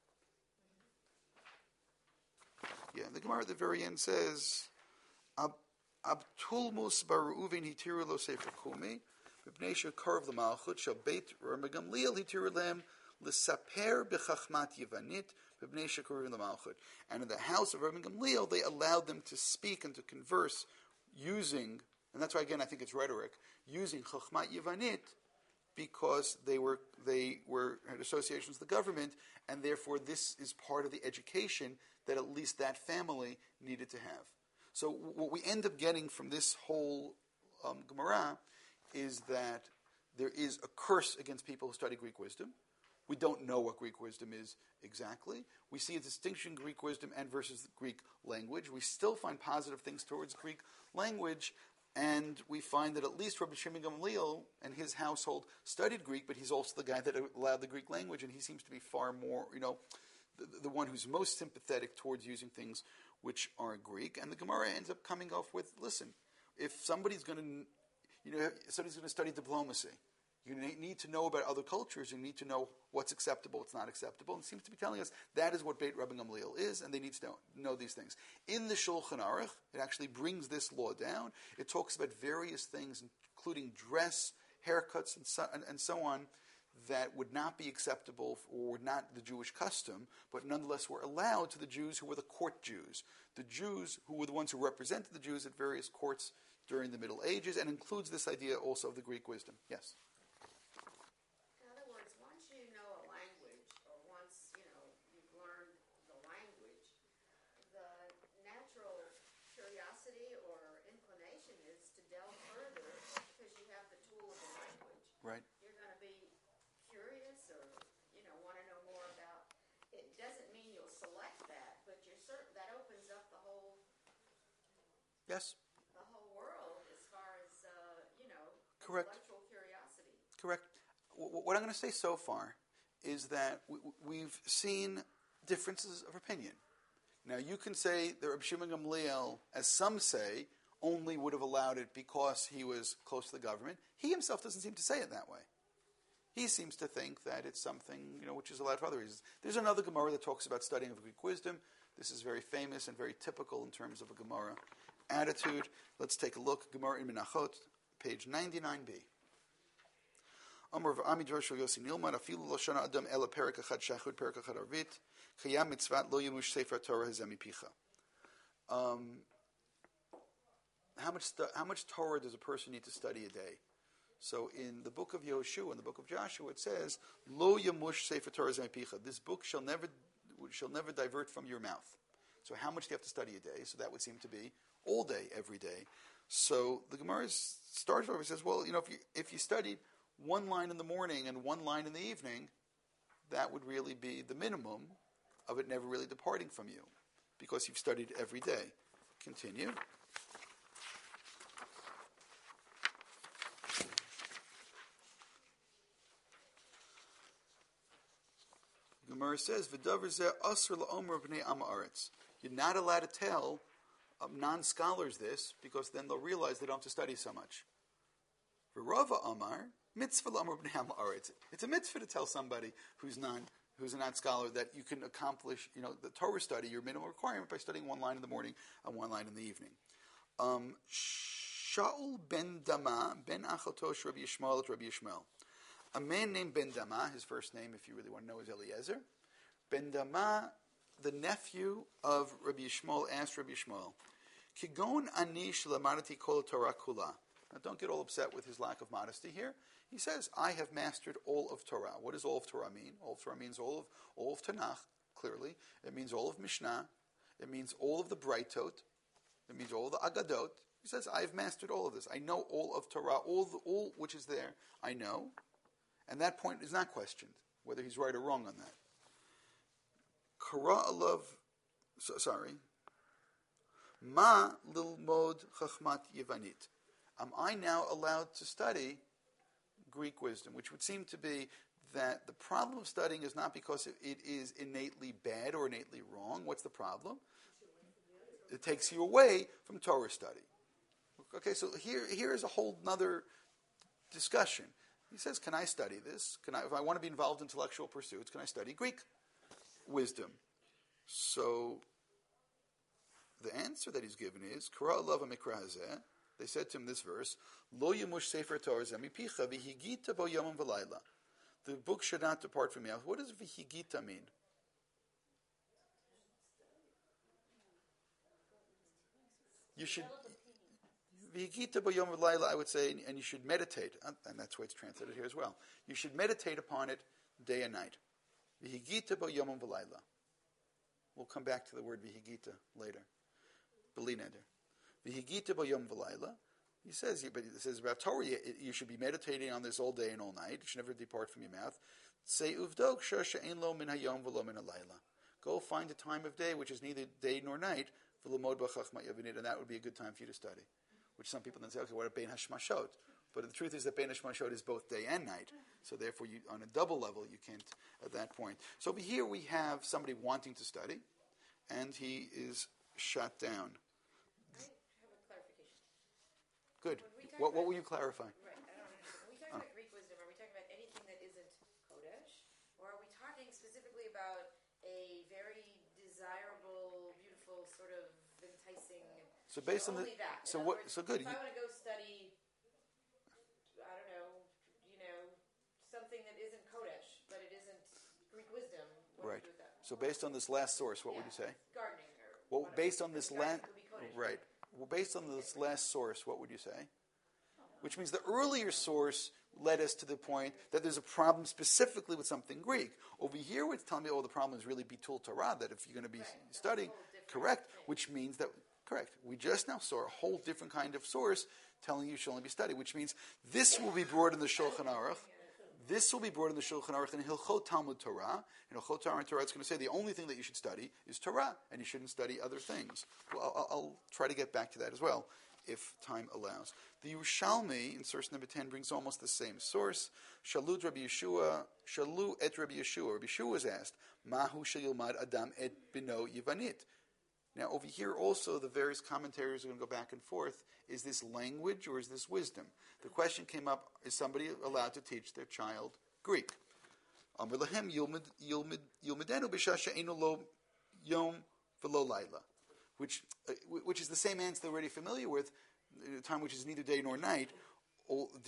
Yeah, the Gemara at the very end says, Abtulmus Baruuvin Hitiru Lo Sefer Kumi, B'nei Shekarv L'Malchut, Shal Beit Rabbi Gamliel Hitiru Lem, L'Saper B'Chachmat Yivanit, B'nei Shekarv L'Malchut. And in the house of Rabbi Gamliel, they allowed them to speak and to converse using, and that's why again I think it's rhetoric, using Chachmat Yivanit, because they were they were had associations with the government, and therefore this is part of the education that at least that family needed to have. So what we end up getting from this whole um, Gemara is that there is a curse against people who study Greek wisdom. We don't know what Greek wisdom is exactly. We see a distinction in Greek wisdom and versus the Greek language. We still find positive things towards Greek language, and we find that at least Rabbi Shimon Gamliel and his household studied Greek, but he's also the guy that allowed the Greek language, and he seems to be far more, you know, the, the one who's most sympathetic towards using things which are Greek. And the Gemara ends up coming off with, listen, if somebody's going to, you know, somebody's going to study diplomacy, You need to know about other cultures. You need to know what's acceptable, what's not acceptable. And it seems to be telling us that is what Beit Rabbi Gamliel is, and they need to know, know these things. In the Shulchan Aruch, it actually brings this law down. It talks about various things, including dress, haircuts, and so, and, and so on, that would not be acceptable or were not the Jewish custom, but nonetheless were allowed to the Jews who were the court Jews, the Jews who were the ones who represented the Jews at various courts during the Middle Ages, and includes this idea also of the Greek wisdom. Yes? In other words, once you know a language, or once, you know, you've learned the language, the natural curiosity or inclination is to delve further because you have the tool of the language. Right. You're going to be curious or, you know, want to know more about. It doesn't mean you'll select that, but you're certain that opens up the whole Yes. the whole world as far as uh, you know Correct. intellectual curiosity. Correct. W- What I'm going to say so far is that we, we've seen differences of opinion. Now, you can say that Rabbi Shimon Gamliel, as some say, only would have allowed it because he was close to the government. He himself doesn't seem to say it that way. He seems to think that it's something, you know, which is allowed for other reasons. There's another Gemara that talks about studying of Greek wisdom. This is very famous and very typical in terms of a Gemara attitude. Let's take a look. Gemara in Menachot, page ninety-nine b. Amar v'ami dvar shel Yossi Nilman afilu lo shana adam ela perik echad shachud perik echad arvit chayam mitzvat lo yemush sefer Torah hazeh mipicha. Um, how much stu- how much Torah does a person need to study a day? So in the book of Yehoshua, in the book of Joshua, it says lo yemush sefer Torah hazeh mipicha. This book shall never shall never divert from your mouth. So how much do you have to study a day? So that would seem to be all day, every day. So the Gemara starts over and says, well, you know, if you if you studied one line in the morning and one line in the evening, that would really be the minimum of it never really departing from you, because you've studied every day. Continue. Gemara says, "V'davar zeh asur la'omer b'nei am haaretz." You're not allowed to tell um, non-scholars this, because then they'll realize they don't have to study so much. V'rava amar mitzvah la'omer b'nei am haaretz. It's a mitzvah to tell somebody who's non who's a non-scholar that you can accomplish, you know, the Torah study, your minimum requirement, by studying one line in the morning and one line in the evening. Um, Shaul ben Dama ben Achatosh Rabbi Yishmael Rabbi Yishmael. A man named Ben Dama, his first name, if you really want to know, is Eliezer. Ben Dama, the nephew of Rabbi Yishmael, asked Rabbi Yishmael, Kigon ani shelamadati kol Torah kula. Now, don't get all upset with his lack of modesty here. He says, I have mastered all of Torah. What does all of Torah mean? All of Torah means all of all of Tanakh, clearly. It means all of Mishnah. It means all of the Braitot. It means all of the Agadot. He says, I have mastered all of this. I know all of Torah, all the, all which is there, I know. And that point is not questioned, whether he's right or wrong on that. Kara alav, so, sorry. Ma lilmod chachmat Yevanit. Am I now allowed to study Greek wisdom? Which would seem to be that the problem of studying is not because it is innately bad or innately wrong. What's the problem? It takes you away from Torah study. Okay, so here here is a whole other discussion. He says, can I study this? Can I, if I want to be involved in intellectual pursuits, can I study Greek wisdom? So the answer that he's given is, Kara alav mikra hazeh. They said to him this verse, Lo yemush sefer Torah mipicha v'higita bo yomim v'layla. The book should not depart from you. What does v'higita mean? You should v'higita bo yomim v'layla, I would say, and you should meditate, and that's why it's translated here as well. You should meditate upon it day and night. V'higita bo yomim v'layla. We'll come back to the word v'higita later. B'li neder. V'higita bo yom v'layla. He says, but it says about Torah, you should be meditating on this all day and all night. It should never depart from your mouth. Say uvdok shasha ein lo min hayom v'lo min halayla. Go find a time of day which is neither day nor night, v'lomod b'chachma yavinit, and that would be a good time for you to study. Which some people then say, okay, what about bein hashmashot? But the truth is that bein hashmashot is both day and night. So therefore, you, on a double level, you can't at that point. So over here we have somebody wanting to study, and he is shut down. Clarification. Good. When we talk What, what about- will you clarify? Right, I don't understand. When we talk about Greek wisdom, are we talking So based on the, Only that. In so other what? words, So good. If You, I want to go study, I don't know, you know, something that isn't Kodesh, but it isn't Greek wisdom, what Right. do you do with that? so based on this last source, what would Yeah, you say? Gardening or Well, whatever. based on this Gardening last, could be Kodesh, right? Well, based on this last source, what would you say? Which means the earlier source led us to the point that there's a problem specifically with something Greek. Over here, it's telling me, oh, the problem is really Bitul Torah, that if you're going to be Right. studying, That's a whole different correct, thing. which means that, correct, we just now saw a whole different kind of source telling you should only be studied, which means this will be brought in the Shulchan Aruch. This will be brought in the Shulchan Aruch in Hilchot Talmud Torah. In Hilchot Talmud Torah, it's going to say the only thing that you should study is Torah, and you shouldn't study other things. Well, I'll, I'll try to get back to that as well, if time allows. The Yerushalmi, in source number ten, brings almost the same source. Shalut Rabbi Yeshua, Shalu et Rabbi Yeshua. Rabbi Yeshua was asked, Mahu sheyilmad Adam et bino Yivanit. Now, over here also, the various commentaries are going to go back and forth. Is this language or is this wisdom? The question came up, is somebody allowed to teach their child Greek? Amar lahem yilmedenu b'shah she'enu lo yom v'lo laila, which, uh, which is the same answer they're already familiar with, a time which is neither day nor night. If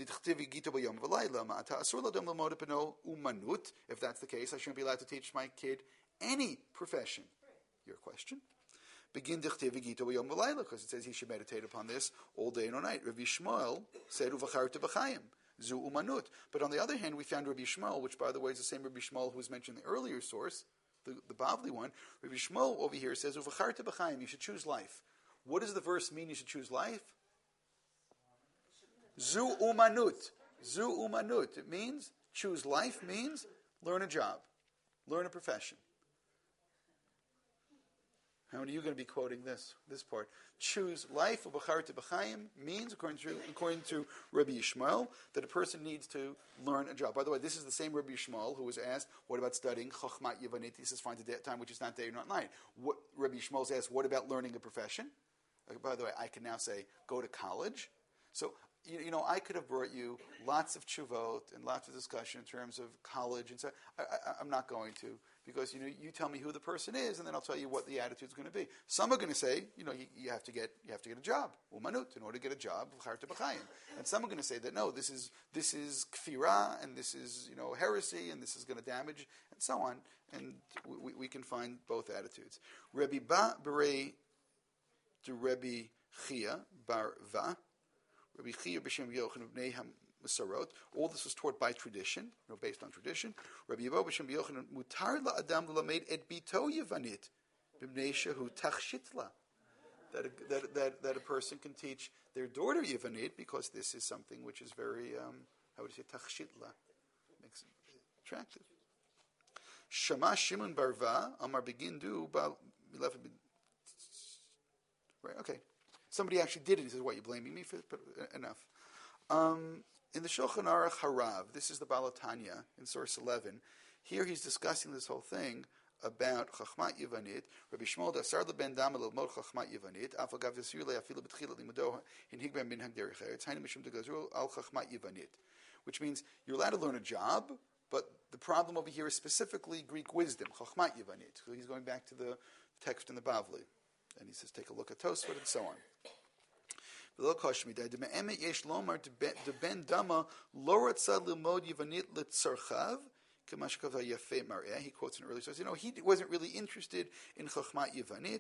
that's the case, I shouldn't be allowed to teach my kid any profession. Your question? Begin dichtivi gita b'yom v'layla, because it says he should meditate upon this all day and all night. Rabbi Shmuel said uvacharta b'chayim zu umanut. But on the other hand, we found Rabbi Shmuel, which by the way is the same Rabbi Shmuel who was mentioned in the earlier source, the, the Bavli one. Rabbi Shmuel over here says uvacharta b'chayim, you should choose life. What does the verse mean? You should choose life. Zu umanut. Zu umanut. It means choose life means learn a job, learn a profession. How many of you are going to be quoting this this part? Choose life, ubacharta b'chayim, means, according to, according to Rabbi Yishmael, that a person needs to learn a job. By the way, this is the same Rabbi Yishmael who was asked, what about studying Chochmat Yavanit? He says, find a day, time which is not day or not night. What, Rabbi Yishmael is asked, what about learning a profession? Uh, by the way, I can now say, go to college. So, you, you know, I could have brought you lots of tshuvot and lots of discussion in terms of college and so. I, I, I'm not going to. Because you know, you tell me who the person is, and then I'll tell you what the attitude is going to be. Some are going to say, you know, you, you have to get you have to get a job, umanut, in order to get a job, and some are going to say that no, this is this is kfira, and this is you know heresy, and this is going to damage, and so on. And we, we can find both attitudes. Rebbe Ba Berei to Rebbe Chia Bar Va, Rebbe Chia b'Shem Yochanan b'nei Masarot. All this was taught by tradition, you know, based on tradition. Rabbi Yebo b'Shem Yochanan mutar la adam l'lamed et bito Yevanit b'mnei shehu tachshitla. That a, that that that a person can teach their daughter Yevanit because this is something which is very um, how would you say tachshitla, makes it attractive. Shama Shimon Barva Amar Begindu Bal Milef. Right. Okay. Somebody actually did it. He says, "What, you blaming me for?" But uh, enough. Um, In the Shulchan Aruch Harav, this is the Balatanya in source eleven. Here he's discussing this whole thing about Chachmat Yevanit. Rabbi Shmuel dasar leben dama lelmod Chachmat Yevanit. Afagav yasir le'afilu b'tchila limudo in higben bin hagderich eretz. Hainu mishum degazru al Chachmat Yevanit, which means you're allowed to learn a job, but the problem over here is specifically Greek wisdom, Chachmat Yevanit. So he's going back to the text in the Bavli, and he says, take a look at Tosfot and so on. He quotes an early source. You know, he wasn't really interested in Chochmat Yevanit.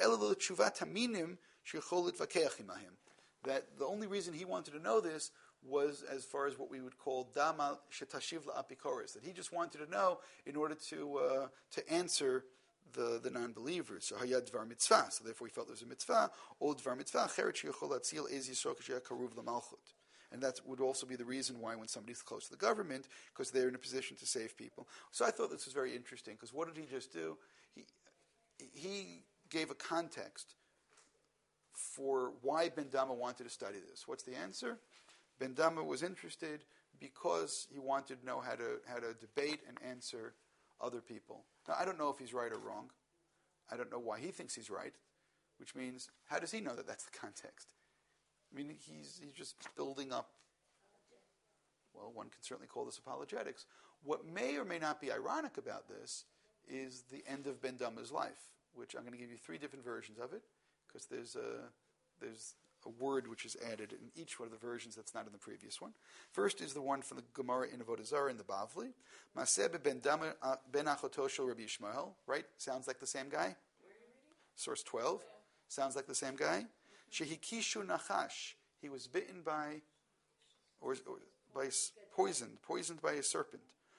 That the only reason he wanted to know this was as far as what we would call Dama Shetashiv La'apikoris, that he just wanted to know in order to uh, to answer the, the non-believers. So hayad dvar mitzvah. So therefore, he felt there was a mitzvah. Old dvar mitzvah. Cheret sheyachol latzil ez yisro k'sheyah karuv l'malchut. And that would also be the reason why when somebody's close to the government, because they're in a position to save people. So I thought this was very interesting, because what did he just do? He he gave a context for why Ben Dama wanted to study this. What's the answer? Ben Dama was interested because he wanted to know how to how to debate and answer other people. Now, I don't know if he's right or wrong. I don't know why he thinks he's right, which means, how does he know that that's the context? I mean, he's he's just building up, well, one can certainly call this apologetics. What may or may not be ironic about this is the end of Ben Dama's life, which I'm going to give you three different versions of it, because there's a there's a word which is added in each one of the versions that's not in the previous one. First is the one from the Gemara in Avodah Zarah in the Bavli. Maseh ben Dama ben Achoto shel Rabbi Yishmael, right? Sounds like the same guy. Source twelve. Sounds like the same guy. Shehikishu nachash. He was bitten by, or, or by poisoned, poisoned by a serpent.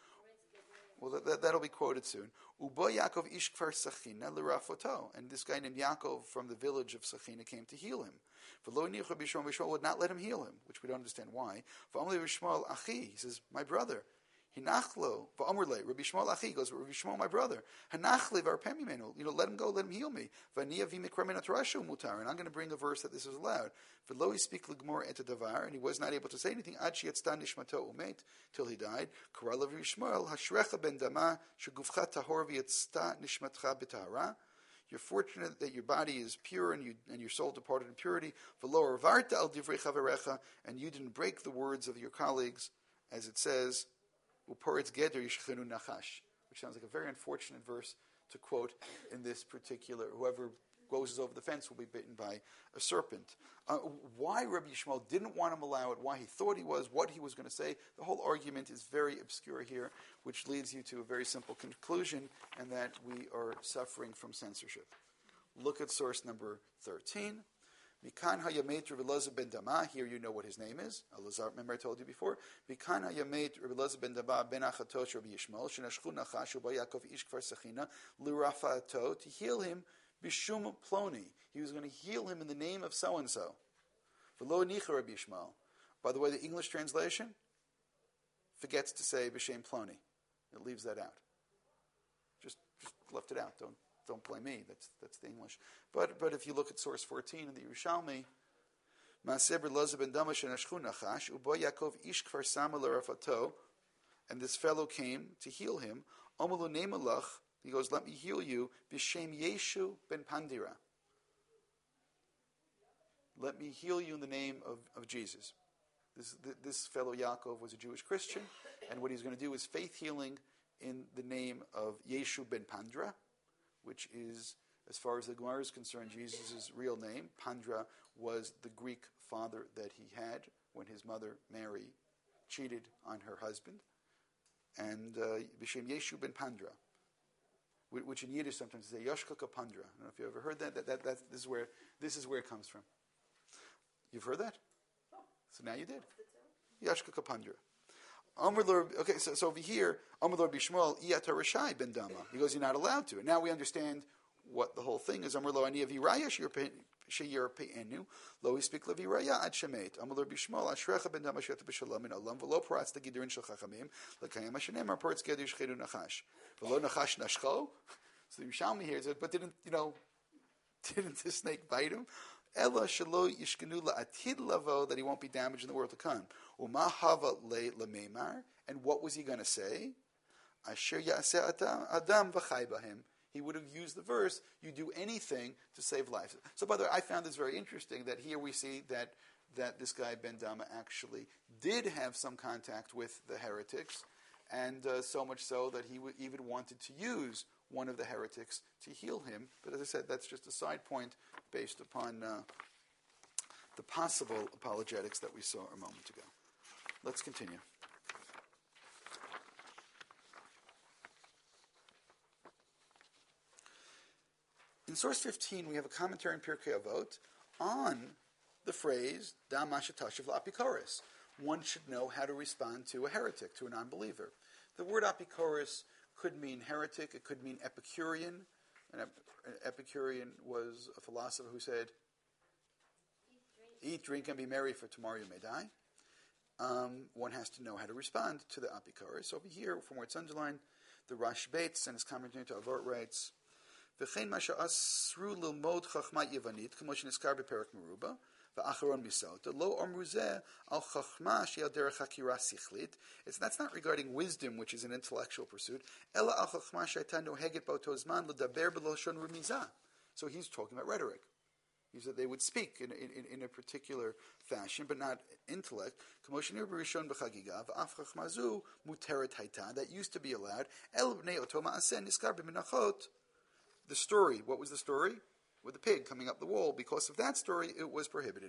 Well, that, that, that'll be quoted soon. Ubo Yaakov ish kfar Sachina l'rafoto. And this guy named Yaakov from the village of Sachina came to heal him. V'lo nicha b'Yishmael, Yishmael would not let him heal him, which we don't understand why. V'amli b'Yishmael achi, he says, my brother. Hinachlo, v'amrle, Rabbi Yishmael achi, goes, Rabbi Yishmael, my brother. Hanachli v'arpemi menu, you know, let him go, let him heal me. V'aniya v'mikra min atorashu mutar, and I'm going to bring a verse that this is allowed. V'lo yispik l'gmor et davar, and he was not able to say anything. Ad sheyatzta nishmato umet, till he died. Karal Rabbi Yishmael, hashrecha ben dama, shegufcha tahor v'yatzta nishmatcha b'tahara. You're fortunate that your body is pure and you and your soul departed in purity. V'lo arvarta al divrei chaverecha, and you didn't break the words of your colleagues, as it says. Uporetz geder yishchenu nachash, which sounds like a very unfortunate verse to quote in this particular. Whoever goes over the fence will be bitten by a serpent. Uh, why Rabbi Yishmael didn't want him allow it, why he thought he was, what he was going to say, the whole argument is very obscure here, which leads you to a very simple conclusion, and that we are suffering from censorship. Look at source number thirteen. Mikan hayamet Rabbi Elazar ben Dama. Here you know what his name is. Elazar, remember I told you before. Mikan hayamet Rabbi Elazar ben Dama ben Achatosh Rabbi Yishmael shenashchu nachashu ba Yaakov ish kfar Sachina l'rafato, to heal him b'shum ploni. He was going to heal him in the name of so and so. V'lo nicha Rabbi Yishmael. By the way, the English translation forgets to say b'shem ploni. It leaves that out. Just, just left it out. Don't. Don't blame me. That's that's the English. But but if you look at source fourteen in the Yerushalmi, Maaseh Elazar ben Dama shenashchu nachash ubo Yaakov ish kfar sama l'rafato, and this fellow came to heal him. Omalu nemalach, he goes, let me heal you. B'shem Yeshu ben Pandira. Let me heal you in the name of, of Jesus. This this fellow Yaakov was a Jewish Christian, and what he's going to do is faith healing in the name of Yeshu ben Pandra, which is, as far as the Gemara is concerned, Jesus' real name. Pandra was the Greek father that he had when his mother, Mary, cheated on her husband. And B'Shem Yeshu ben Pandra, which in Yiddish sometimes say Yoshkaka Pandra. I don't know if you ever heard that. that, that, that this, is where, this is where it comes from. You've heard that? So now you did. Yoshkaka Pandra. Okay, so, so over here, Amar Lo Bishmuel Iyata Rashai ben Dama. He goes, you're not allowed to. And now we understand what the whole thing is. Amar Lo Ani Aviraya Sheyir Pe'enu Lo Yispik Leviraya Ad Shemet. Amar Lo Bishmuel Ashrecha ben Dama Shet B'Shalom in Alam V'Lo Paratz Giderin Shel Chachamim L'Kayim Hashanem Ar Paratz Geder Yishchedu Nachash V'Lo Nachash Nashcho. So the Yerushalmi here says, but didn't you know? Didn't the snake bite him? Ella shelo yishkenu la'atid lavo, that he won't be damaged in the world to come. Uma hava le lemeimar, and what was he going to say? Asher yaseh adam v'chai b'hem. He would have used the verse, you do anything to save lives. So by the way, I found this very interesting, that here we see that that this guy Ben Dama actually did have some contact with the heretics, and uh, so much so that he w- even wanted to use one of the heretics to heal him. But as I said, that's just a side point based upon uh, the possible apologetics that we saw a moment ago. Let's continue. In source fifteen, we have a commentary in Pirkei Avot on the phrase "Dam mashatashiv la'apikoris." One should know how to respond to a heretic, to a non-believer. The word apikoris could mean heretic. It could mean Epicurean. An, ep- an Epicurean was a philosopher who said, "Eat, drink, Eat, drink and be merry, for tomorrow you may die." Um, one has to know how to respond to the apikoris. Over here, from where it's underlined, the Rash Bates and his commentary to Avot writes, "V'chein ma she'asru lilmod chachma Yevanit, k'mo shenizkar beperek Meruba, v'acharon misauta, lo amru zeh al chachma she'al derech hakira sichlit." It's that's not regarding wisdom, which is an intellectual pursuit. Ela al chachma she'ayta noheget b'oto zman l'daber b'loshon rumizah. So he's talking about rhetoric. He said they would speak in, in, in a particular fashion, but not intellect. That used to be allowed. The story, what was the story? with the pig coming up the wall. Because of that story, it was prohibited.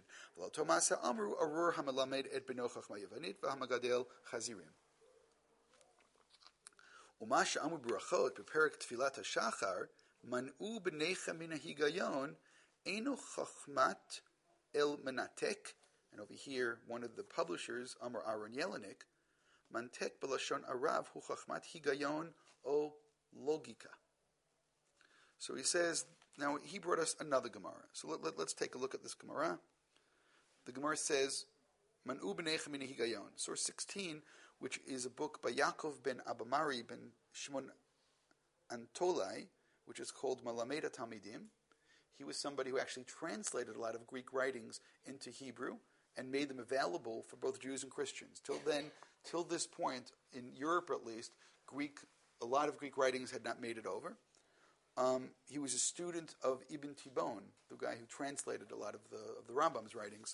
Umasha Amru Brachot, Beperek Tfilat HaShachar, Man'u B'neicha Min HaHigayon, Eino Chachmat El Menatek, and over here, one of the publishers, Amr Aaron Yelenik, Mantek B'lashon Arav Hu Chachmat Higayon O Logika. So he says, now he brought us another Gemara. So let, let, let's take a look at this Gemara. The Gemara says, Man'u B'neicha Min HaHigayon, source sixteen, which is a book by Yaakov ben Abamari ben Shimon Antolai, which is called Malamed Talmidim. He was somebody who actually translated a lot of Greek writings into Hebrew and made them available for both Jews and Christians. Till then, till this point, in Europe at least, Greek, a lot of Greek writings had not made it over. Um, he was a student of Ibn Tibon, the guy who translated a lot of the of the Rambam's writings.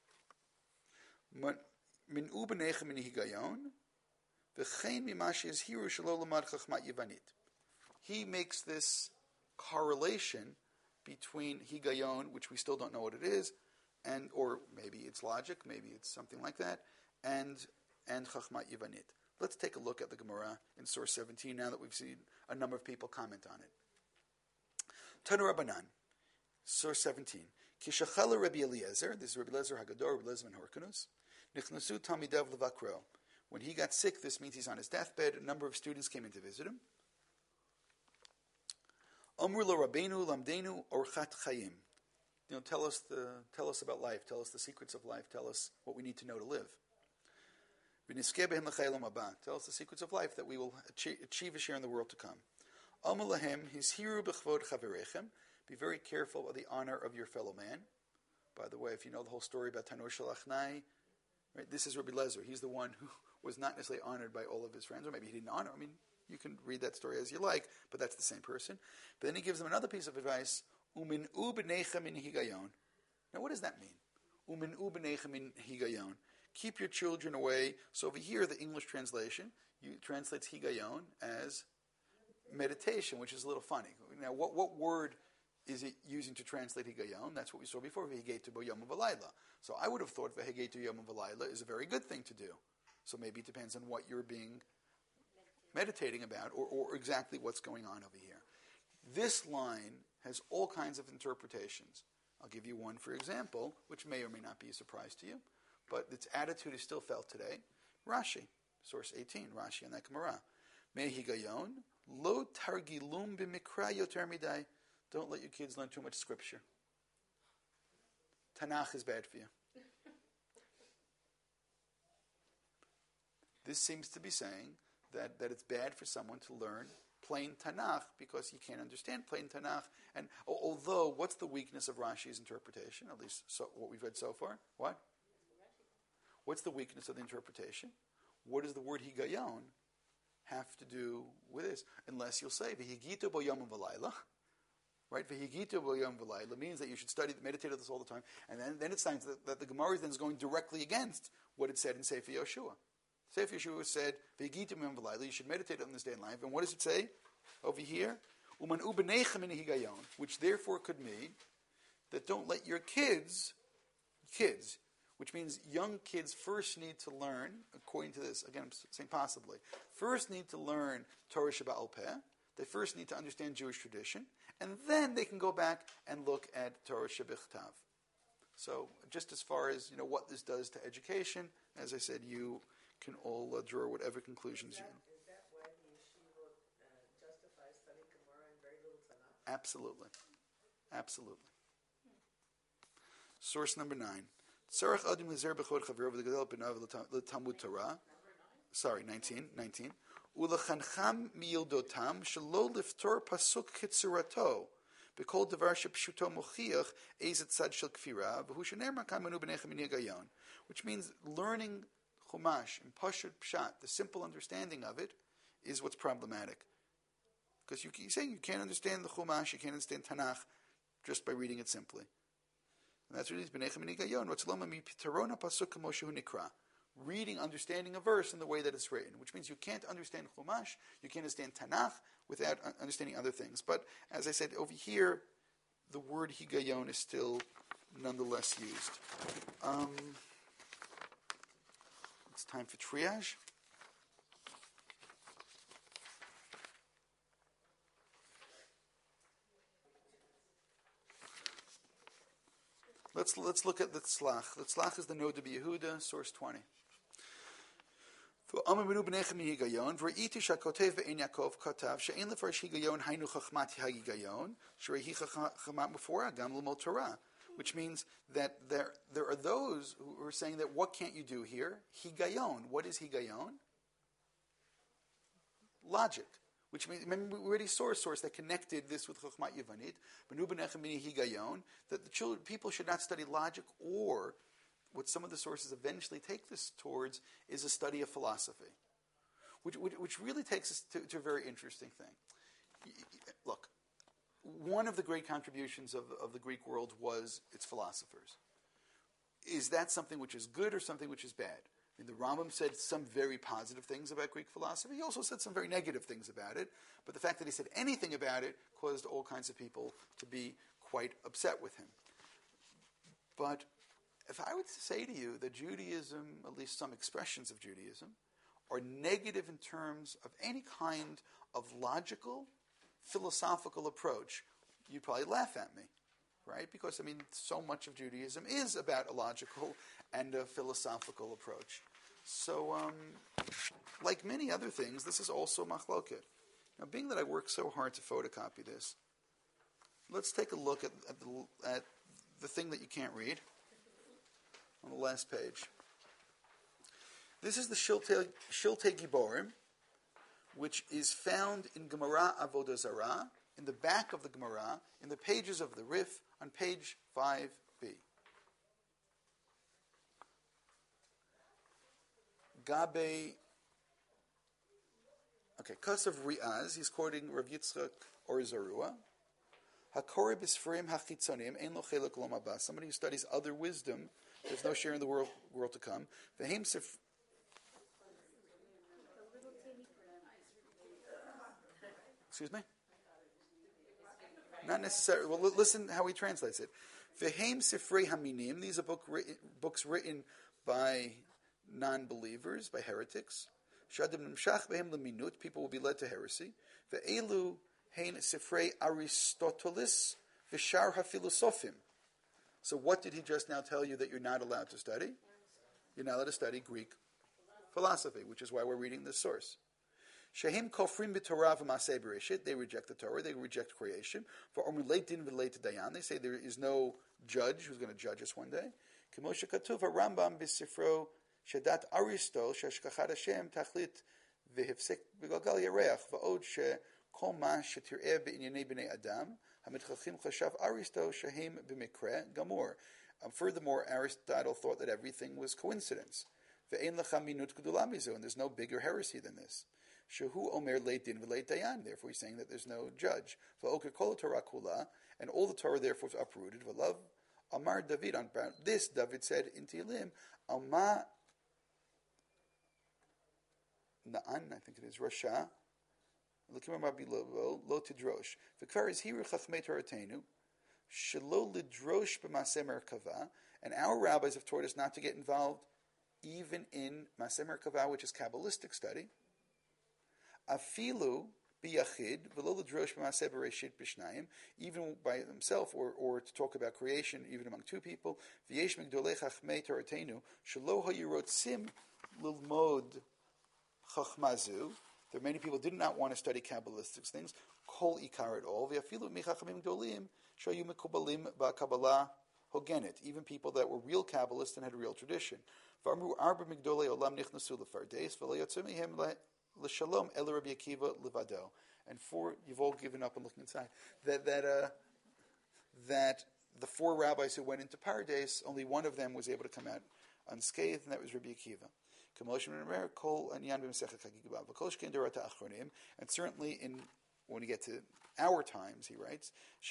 Min u b'neicha min higayon, v'chein mimash yizhiru shelo lamad chachmat Yavanit. He makes this correlation between higayon, which we still don't know what it is, and or maybe it's logic, maybe it's something like that, and and chachmat Yavanit. Let's take a look at the Gemara in source seventeen now that we've seen a number of people comment on it. Tanu Rabbanan, source seventeen. Kishachala Rabbi Eliezer, this is Rabbi Eliezer Haggadol, Rabbi Eliezer ben Horkanus. Nichnasu Tamidav Levakro. When he got sick, this means he's on his deathbed. A number of students came in to visit him. Amru lo Rabbeinu Lamdenu Orchat Chayim. You know, tell us the tell us about life. Tell us the secrets of life. Tell us what we need to know to live. Tell us the secrets of life that we will achieve, achieve a share in the world to come. Amru lahem Hishiru b'chvod chaverechem. Be very careful of the honor of your fellow man. By the way, if you know the whole story about Tanur Shalachnai, right, this is Rabbi Lezer. He's the one who was not necessarily honored by all of his friends, or maybe he didn't honor. I mean, you can read that story as you like, but that's the same person. But then he gives them another piece of advice. Umin u b'neicha min higayon. Now, what does that mean? Umin u b'neicha min higayon. Keep your children away. So over here, the English translation you translates higayon as meditation, which is a little funny. Now, what what word is it using to translate higayon? That's what we saw before, v'higeitu bo yom v'layla. So I would have thought v'higeitu yom v'layla is a very good thing to do. So maybe it depends on what you're being meditating about, or, or exactly what's going on over here. This line has all kinds of interpretations. I'll give you one, for example, which may or may not be a surprise to you, but its attitude is still felt today. Rashi, source eighteen, Rashi on that Gemara. Me higayon, lo targilum b'mikra yoter midai. Don't let your kids learn too much scripture. Tanakh is bad for you. This seems to be saying that, that it's bad for someone to learn plain Tanakh because he can't understand plain Tanakh. And although, what's the weakness of Rashi's interpretation? At least so, what we've read so far. What? What's the weakness of the interpretation? What does the word higayon have to do with this? Unless you'll say, v'higito bo yom v'layla. Right? V'higito bo yom v'layla means that you should study, meditate on this all the time. And then, then it sounds that, that the Gemara then is going directly against what it said in Sefer Yoshua. Sefer Yeshua said, "V'higito yom v'layla." You should meditate on this day in life. And what does it say over here? Uman u b'neicha min higayon, which therefore could mean that don't let your kids, kids, which means young kids first need to learn, according to this, again, I'm saying possibly, first need to learn Torah Sheba'al Peh. They first need to understand Jewish tradition, and then they can go back and look at Torah Shebichtav. So, just as far as you know what this does to education, as I said, you can all uh, draw whatever conclusions Is that, you. is that why the yeshiva uh, justifies studying Gemara and very little Tanakh? Absolutely, absolutely. Source number nine. Tzarech adim lezer b'chod chaver v'legedel b'nav l'tamud Torah. Sorry, nineteen, nineteen. Ulechancham miyildotam shelo liftor pasuk kitzurato b'kol devar shepshuto mochiach ezet tzad shel kfira v'hu shener makam menu b'nechem min higayon, which means learning Chumash and Pashut Pshat, the simple understanding of it, is what's problematic. Because you, you're saying you can't understand the Chumash, you can't understand Tanakh just by reading it simply. And that's what it is. B'nechem min higayon, rotzloma mi pitarona pasuk kamo shehu nikra. Reading, understanding a verse in the way that it's written, which means you can't understand Chumash, you can't understand Tanakh without understanding other things. But as I said over here, the word higayon is still nonetheless used. Um, it's time for triage. Let's let's look at the tzlach. The tzlach is the Noda B'Yehuda, source twenty. Before which means that there there are those who are saying that what can't you do here? Higayon. What is higayon? Logic. Which means, remember, we already saw a source that connected this with Chokhmat Yavanit, Benu B'nechem Mini Higayon, that the children, people should not study logic, or what some of the sources eventually take this towards is a study of philosophy, which, which, which really takes us to, to a very interesting thing. Look, one of the great contributions of, of the Greek world was its philosophers. Is that something which is good or something which is bad? I mean, the Rambam said some very positive things about Greek philosophy. He also said some very negative things about it. But the fact that he said anything about it caused all kinds of people to be quite upset with him. But if I were to say to you that Judaism, at least some expressions of Judaism, are negative in terms of any kind of logical, philosophical approach, you'd probably laugh at me, right? Because, I mean, so much of Judaism is about a logical and a philosophical approach. So, um, like many other things, this is also machloket. Now, being that I work so hard to photocopy this, let's take a look at, at, the, at the thing that you can't read on the last page. This is the Shiltei Shiltei Giborim, which is found in Gemara Avodah Zarah, in the back of the Gemara, in the pages of the Rif, on page five b. Gabe, okay, Kasav Riaz, he's quoting Rav Yitzchak or Zarua. Hakore b'sfrim hachitzonim ein lo chelek lo mabas. Somebody who studies other wisdom, there's no share in the world, world to come. V'heim sif. Excuse me? Not necessarily. Well, listen how he translates it. V'heim sifrei haminim. These are book written, books written by non-believers, by heretics. Shadim nimshach behem leminut. People will be led to heresy. Ve'elu hein sifrei Aristotelis v'shar hafilosofim. So what did he just now tell you that you're not allowed to study? You're not allowed to study Greek philosophy, which is why we're reading this source. Shehim kofrim b'torah v'masei bereshit. They reject the Torah. They reject creation. For omuleit din v'leit dayan. They say there is no judge who's going to judge us one day. K'moshe katuv Rambam b'sifro shedat Aristo sheshkachat Hashem tachlit v'hifsek b'galgal yareach v'od shekol ma shetir'eh b'inyanei b'nei adam hamitchachim chashav Aristo shehem b'mikre gamur. Um, furthermore, Aristotle thought that everything was coincidence. Ve'ein lecha minut gedula mizu, and there's no bigger heresy than this. Shehu omer leit din v'leit dayan. Therefore, he's saying that there's no judge. V'oker kol Torah kula, and all the Torah therefore is uprooted. V'lav Amar David, on this David said in Tehillim, Alma Na'an, I think it is Rasha, Lo Tidrosh. V'kvar is Hiru Chachmei Toratenu, Shelo Lidrosh b'Maseh Merkava, and our rabbis have taught us not to get involved even in Maseh Merkava, which is Kabbalistic study. Afilu biyachid v'lo l'drosh b'maseh bereshit b'shnayim, even by himself, or, or to talk about creation, even among two people. V'yesh migdolei chachmei toratenu shelo hayirotzim lilmod chachmazu. There are many people who did not want to study Kabbalistic things. Kol ikar at all. V'afilu michachamim gdolim shayu mekubalim ba'kabbalah hogenet. Even people that were real Kabbalists and had a real tradition. V'amru arba migdolei olam nichnasu lefardes v'lo yatzu mihem l'shalom el Rabbi Akiva levado. And four, you've all given up on looking inside. That that uh, that the four rabbis who went into Paradise, only one of them was able to come out unscathed, and that was Rabbi Akiva. And certainly in when we get to our times, he writes,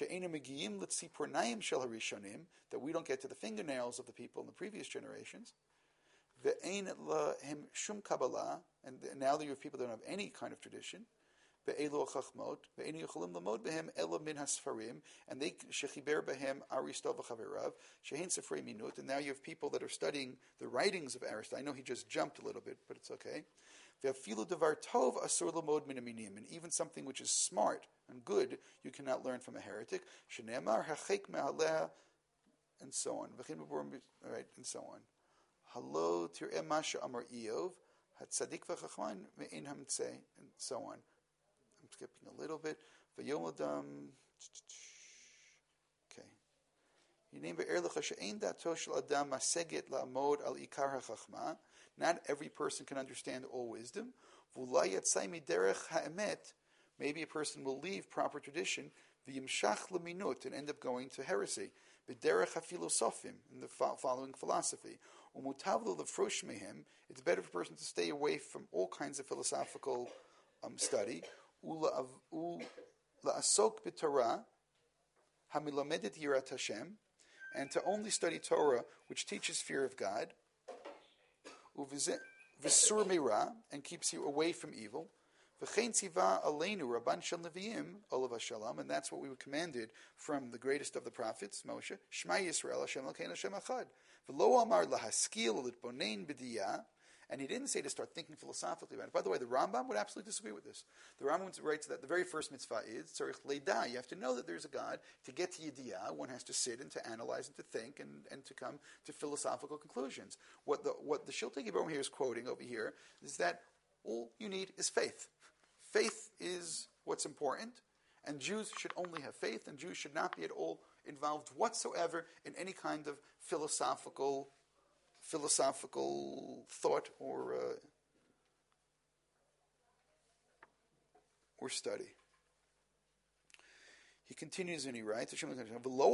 that we don't get to the fingernails of the people in the previous generations. And now that you have people that don't have any kind of tradition, be'elu chachmot, ve'enu yochalim lamod behem ela min hasfarim, and they shechiber behem Aristotle v'chaverav, shehin sefrei minut, and now you have people that are studying the writings of Aristotle. I know he just jumped a little bit, but it's okay. Ve'afilu devar tov asur lamod min aminim, and even something which is smart and good, you cannot learn from a heretic. Shenemar hachek me'aleha, and so on. All right, and so on. Halo tir'eh masha amar Iyov, hatzadik v'chachman me'in hamtzeh, and so on. I'm skipping a little bit. V'yom adam. Okay. Yineim be'er lecha she'ein dato shel adam maseget la'amod al ikar ha'chachma. Not every person can understand all wisdom. V'ulai yatzai miderech ha'emet. Maybe a person will leave proper tradition, v'yimshach leminut, and end up going to heresy. B'derech ha'filosofim, in the following philosophy. Umutavlo lefrosh mehem, it's better for a person to stay away from all kinds of philosophical um, study. Ula'asok b'torah, hamilamedet yirat Hashem, and to only study Torah, which teaches fear of God. V'sur meira, and keeps you away from evil. V'chein tziva aleinu rabban shel neviim olav shalom, and that's what we were commanded from the greatest of the prophets, Moshe. Shema Yisrael Hashem Elokeinu Hashem Echad. V'lo amar lahaskil litbonein b'diyah, and he didn't say to start thinking philosophically about it. By the way, the Rambam would absolutely disagree with this. The Rambam writes that the very first mitzvah is tzarich leida. You have to know that there's a God. To get to yediyah, one has to sit and to analyze and to think and, and to come to philosophical conclusions. What the what the Shiltei Gibor here is quoting over here is that all you need is faith. Faith is what's important, and Jews should only have faith, and Jews should not be at all involved whatsoever in any kind of philosophical, philosophical thought or uh, or study. He continues and he writes, he doesn't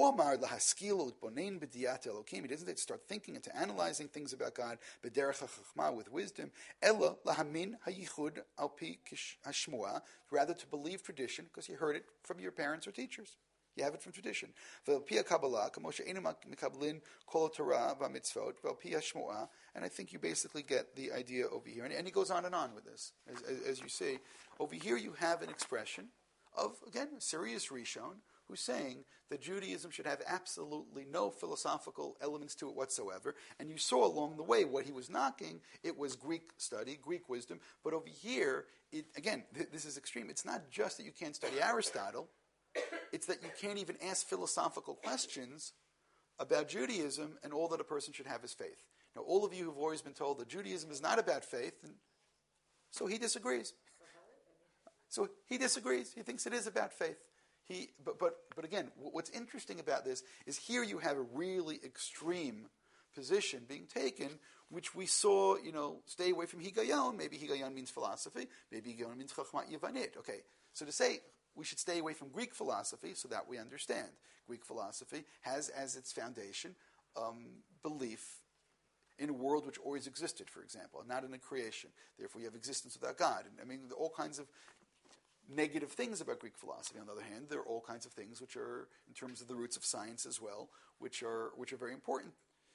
say to start thinking and to analyzing things about God with wisdom, rather to believe tradition because you heard it from your parents or teachers. You have it from tradition. And I think you basically get the idea over here. And, and he goes on and on with this. As, as, as you see, over here you have an expression of, again, a serious Rishon who's saying that Judaism should have absolutely no philosophical elements to it whatsoever. And you saw along the way what he was knocking. It was Greek study, Greek wisdom. But over here, it, again, th- this is extreme. It's not just that you can't study Aristotle. It's that you can't even ask philosophical questions about Judaism, and all that a person should have is faith. Now, all of you who've always been told that Judaism is not about faith, and so he disagrees. So he disagrees. He thinks it is about faith. He, but, but, but again, what's interesting about this is here you have a really extreme position being taken, which we saw, you know, stay away from Higayon. Maybe Higayon means philosophy. Maybe Higayon means Chachmat Yevanit. Okay, so to say we should stay away from Greek philosophy so that we understand. Greek philosophy has as its foundation um, belief in a world which always existed, for example, and not in a creation. Therefore, you have existence without God. And I mean, there are all kinds of negative things about Greek philosophy. On the other hand, there are all kinds of things which are, in terms of the roots of science as well, which are which are very important.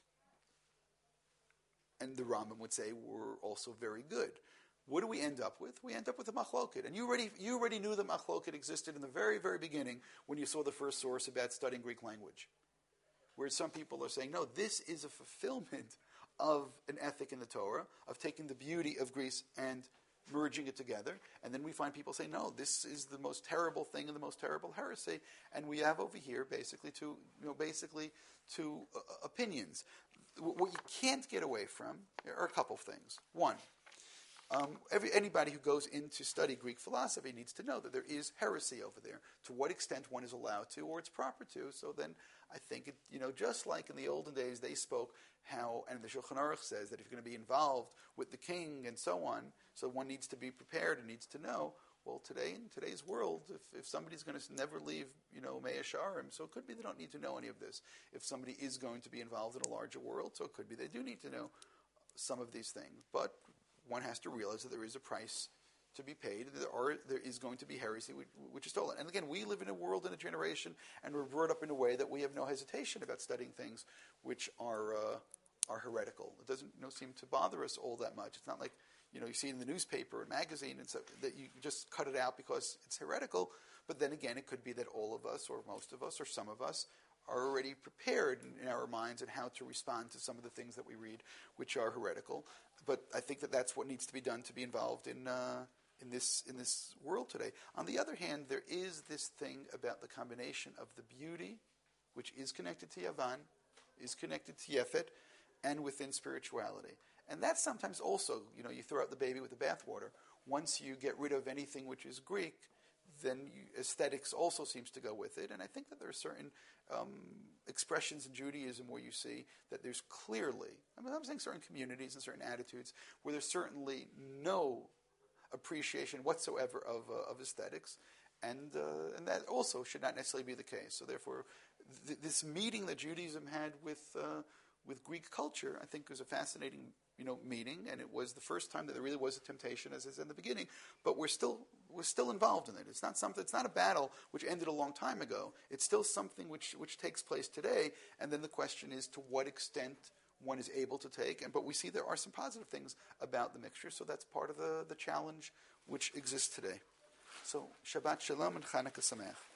And the Rambam would say were also very good. What do we end up with? We end up with a machloket. And you already, you already knew the machloket existed in the very, very beginning when you saw the first source about studying Greek language. Where some people are saying, no, this is a fulfillment of an ethic in the Torah, of taking the beauty of Greece and merging it together. And then we find people say, no, this is the most terrible thing and the most terrible heresy. And we have over here basically two, you know, basically two uh, opinions. What you can't get away from are a couple of things. One, Um, every, anybody who goes in to study Greek philosophy needs to know that there is heresy over there. To what extent one is allowed to, or it's proper to. So then, I think it, you know, just like in the olden days, they spoke how, and the Shulchan Aruch says that if you're going to be involved with the king and so on, so one needs to be prepared and needs to know. Well, today in today's world, if, if somebody's going to never leave, you know, Mea Sharim, so it could be they don't need to know any of this. If somebody is going to be involved in a larger world, so it could be they do need to know some of these things, but one has to realize that there is a price to be paid. There are there is going to be heresy which, which is stolen. And again, we live in a world and a generation, and we're brought up in a way that we have no hesitation about studying things which are uh, are heretical. It doesn't you know, seem to bother us all that much. It's not like you know, you see it in the newspaper or magazine, and so that you just cut it out because it's heretical. But then again, it could be that all of us, or most of us, or some of us, are already prepared in our minds on how to respond to some of the things that we read, which are heretical. But I think that that's what needs to be done to be involved in uh, in this in this world today. On the other hand, there is this thing about the combination of the beauty, which is connected to Yavan, is connected to Yefet, and within spirituality. And that's sometimes also, you know, you throw out the baby with the bathwater. Once you get rid of anything which is Greek, then you, aesthetics also seems to go with it. And I think that there are certain um, expressions in Judaism where you see that there's clearly, I mean, I'm saying certain communities and certain attitudes where there's certainly no appreciation whatsoever of uh, of aesthetics, and uh, and that also should not necessarily be the case. So therefore, th- this meeting that Judaism had with uh, with Greek culture, I think, was a fascinating, you know, meeting, and it was the first time that there really was a temptation, as is in the beginning. But we're still we're still involved in it. It's not something. It's not a battle which ended a long time ago. It's still something which which takes place today. And then the question is, to what extent one is able to take. And but we see there are some positive things about the mixture. So that's part of the the challenge which exists today. So Shabbat Shalom and Chanukah Sameach.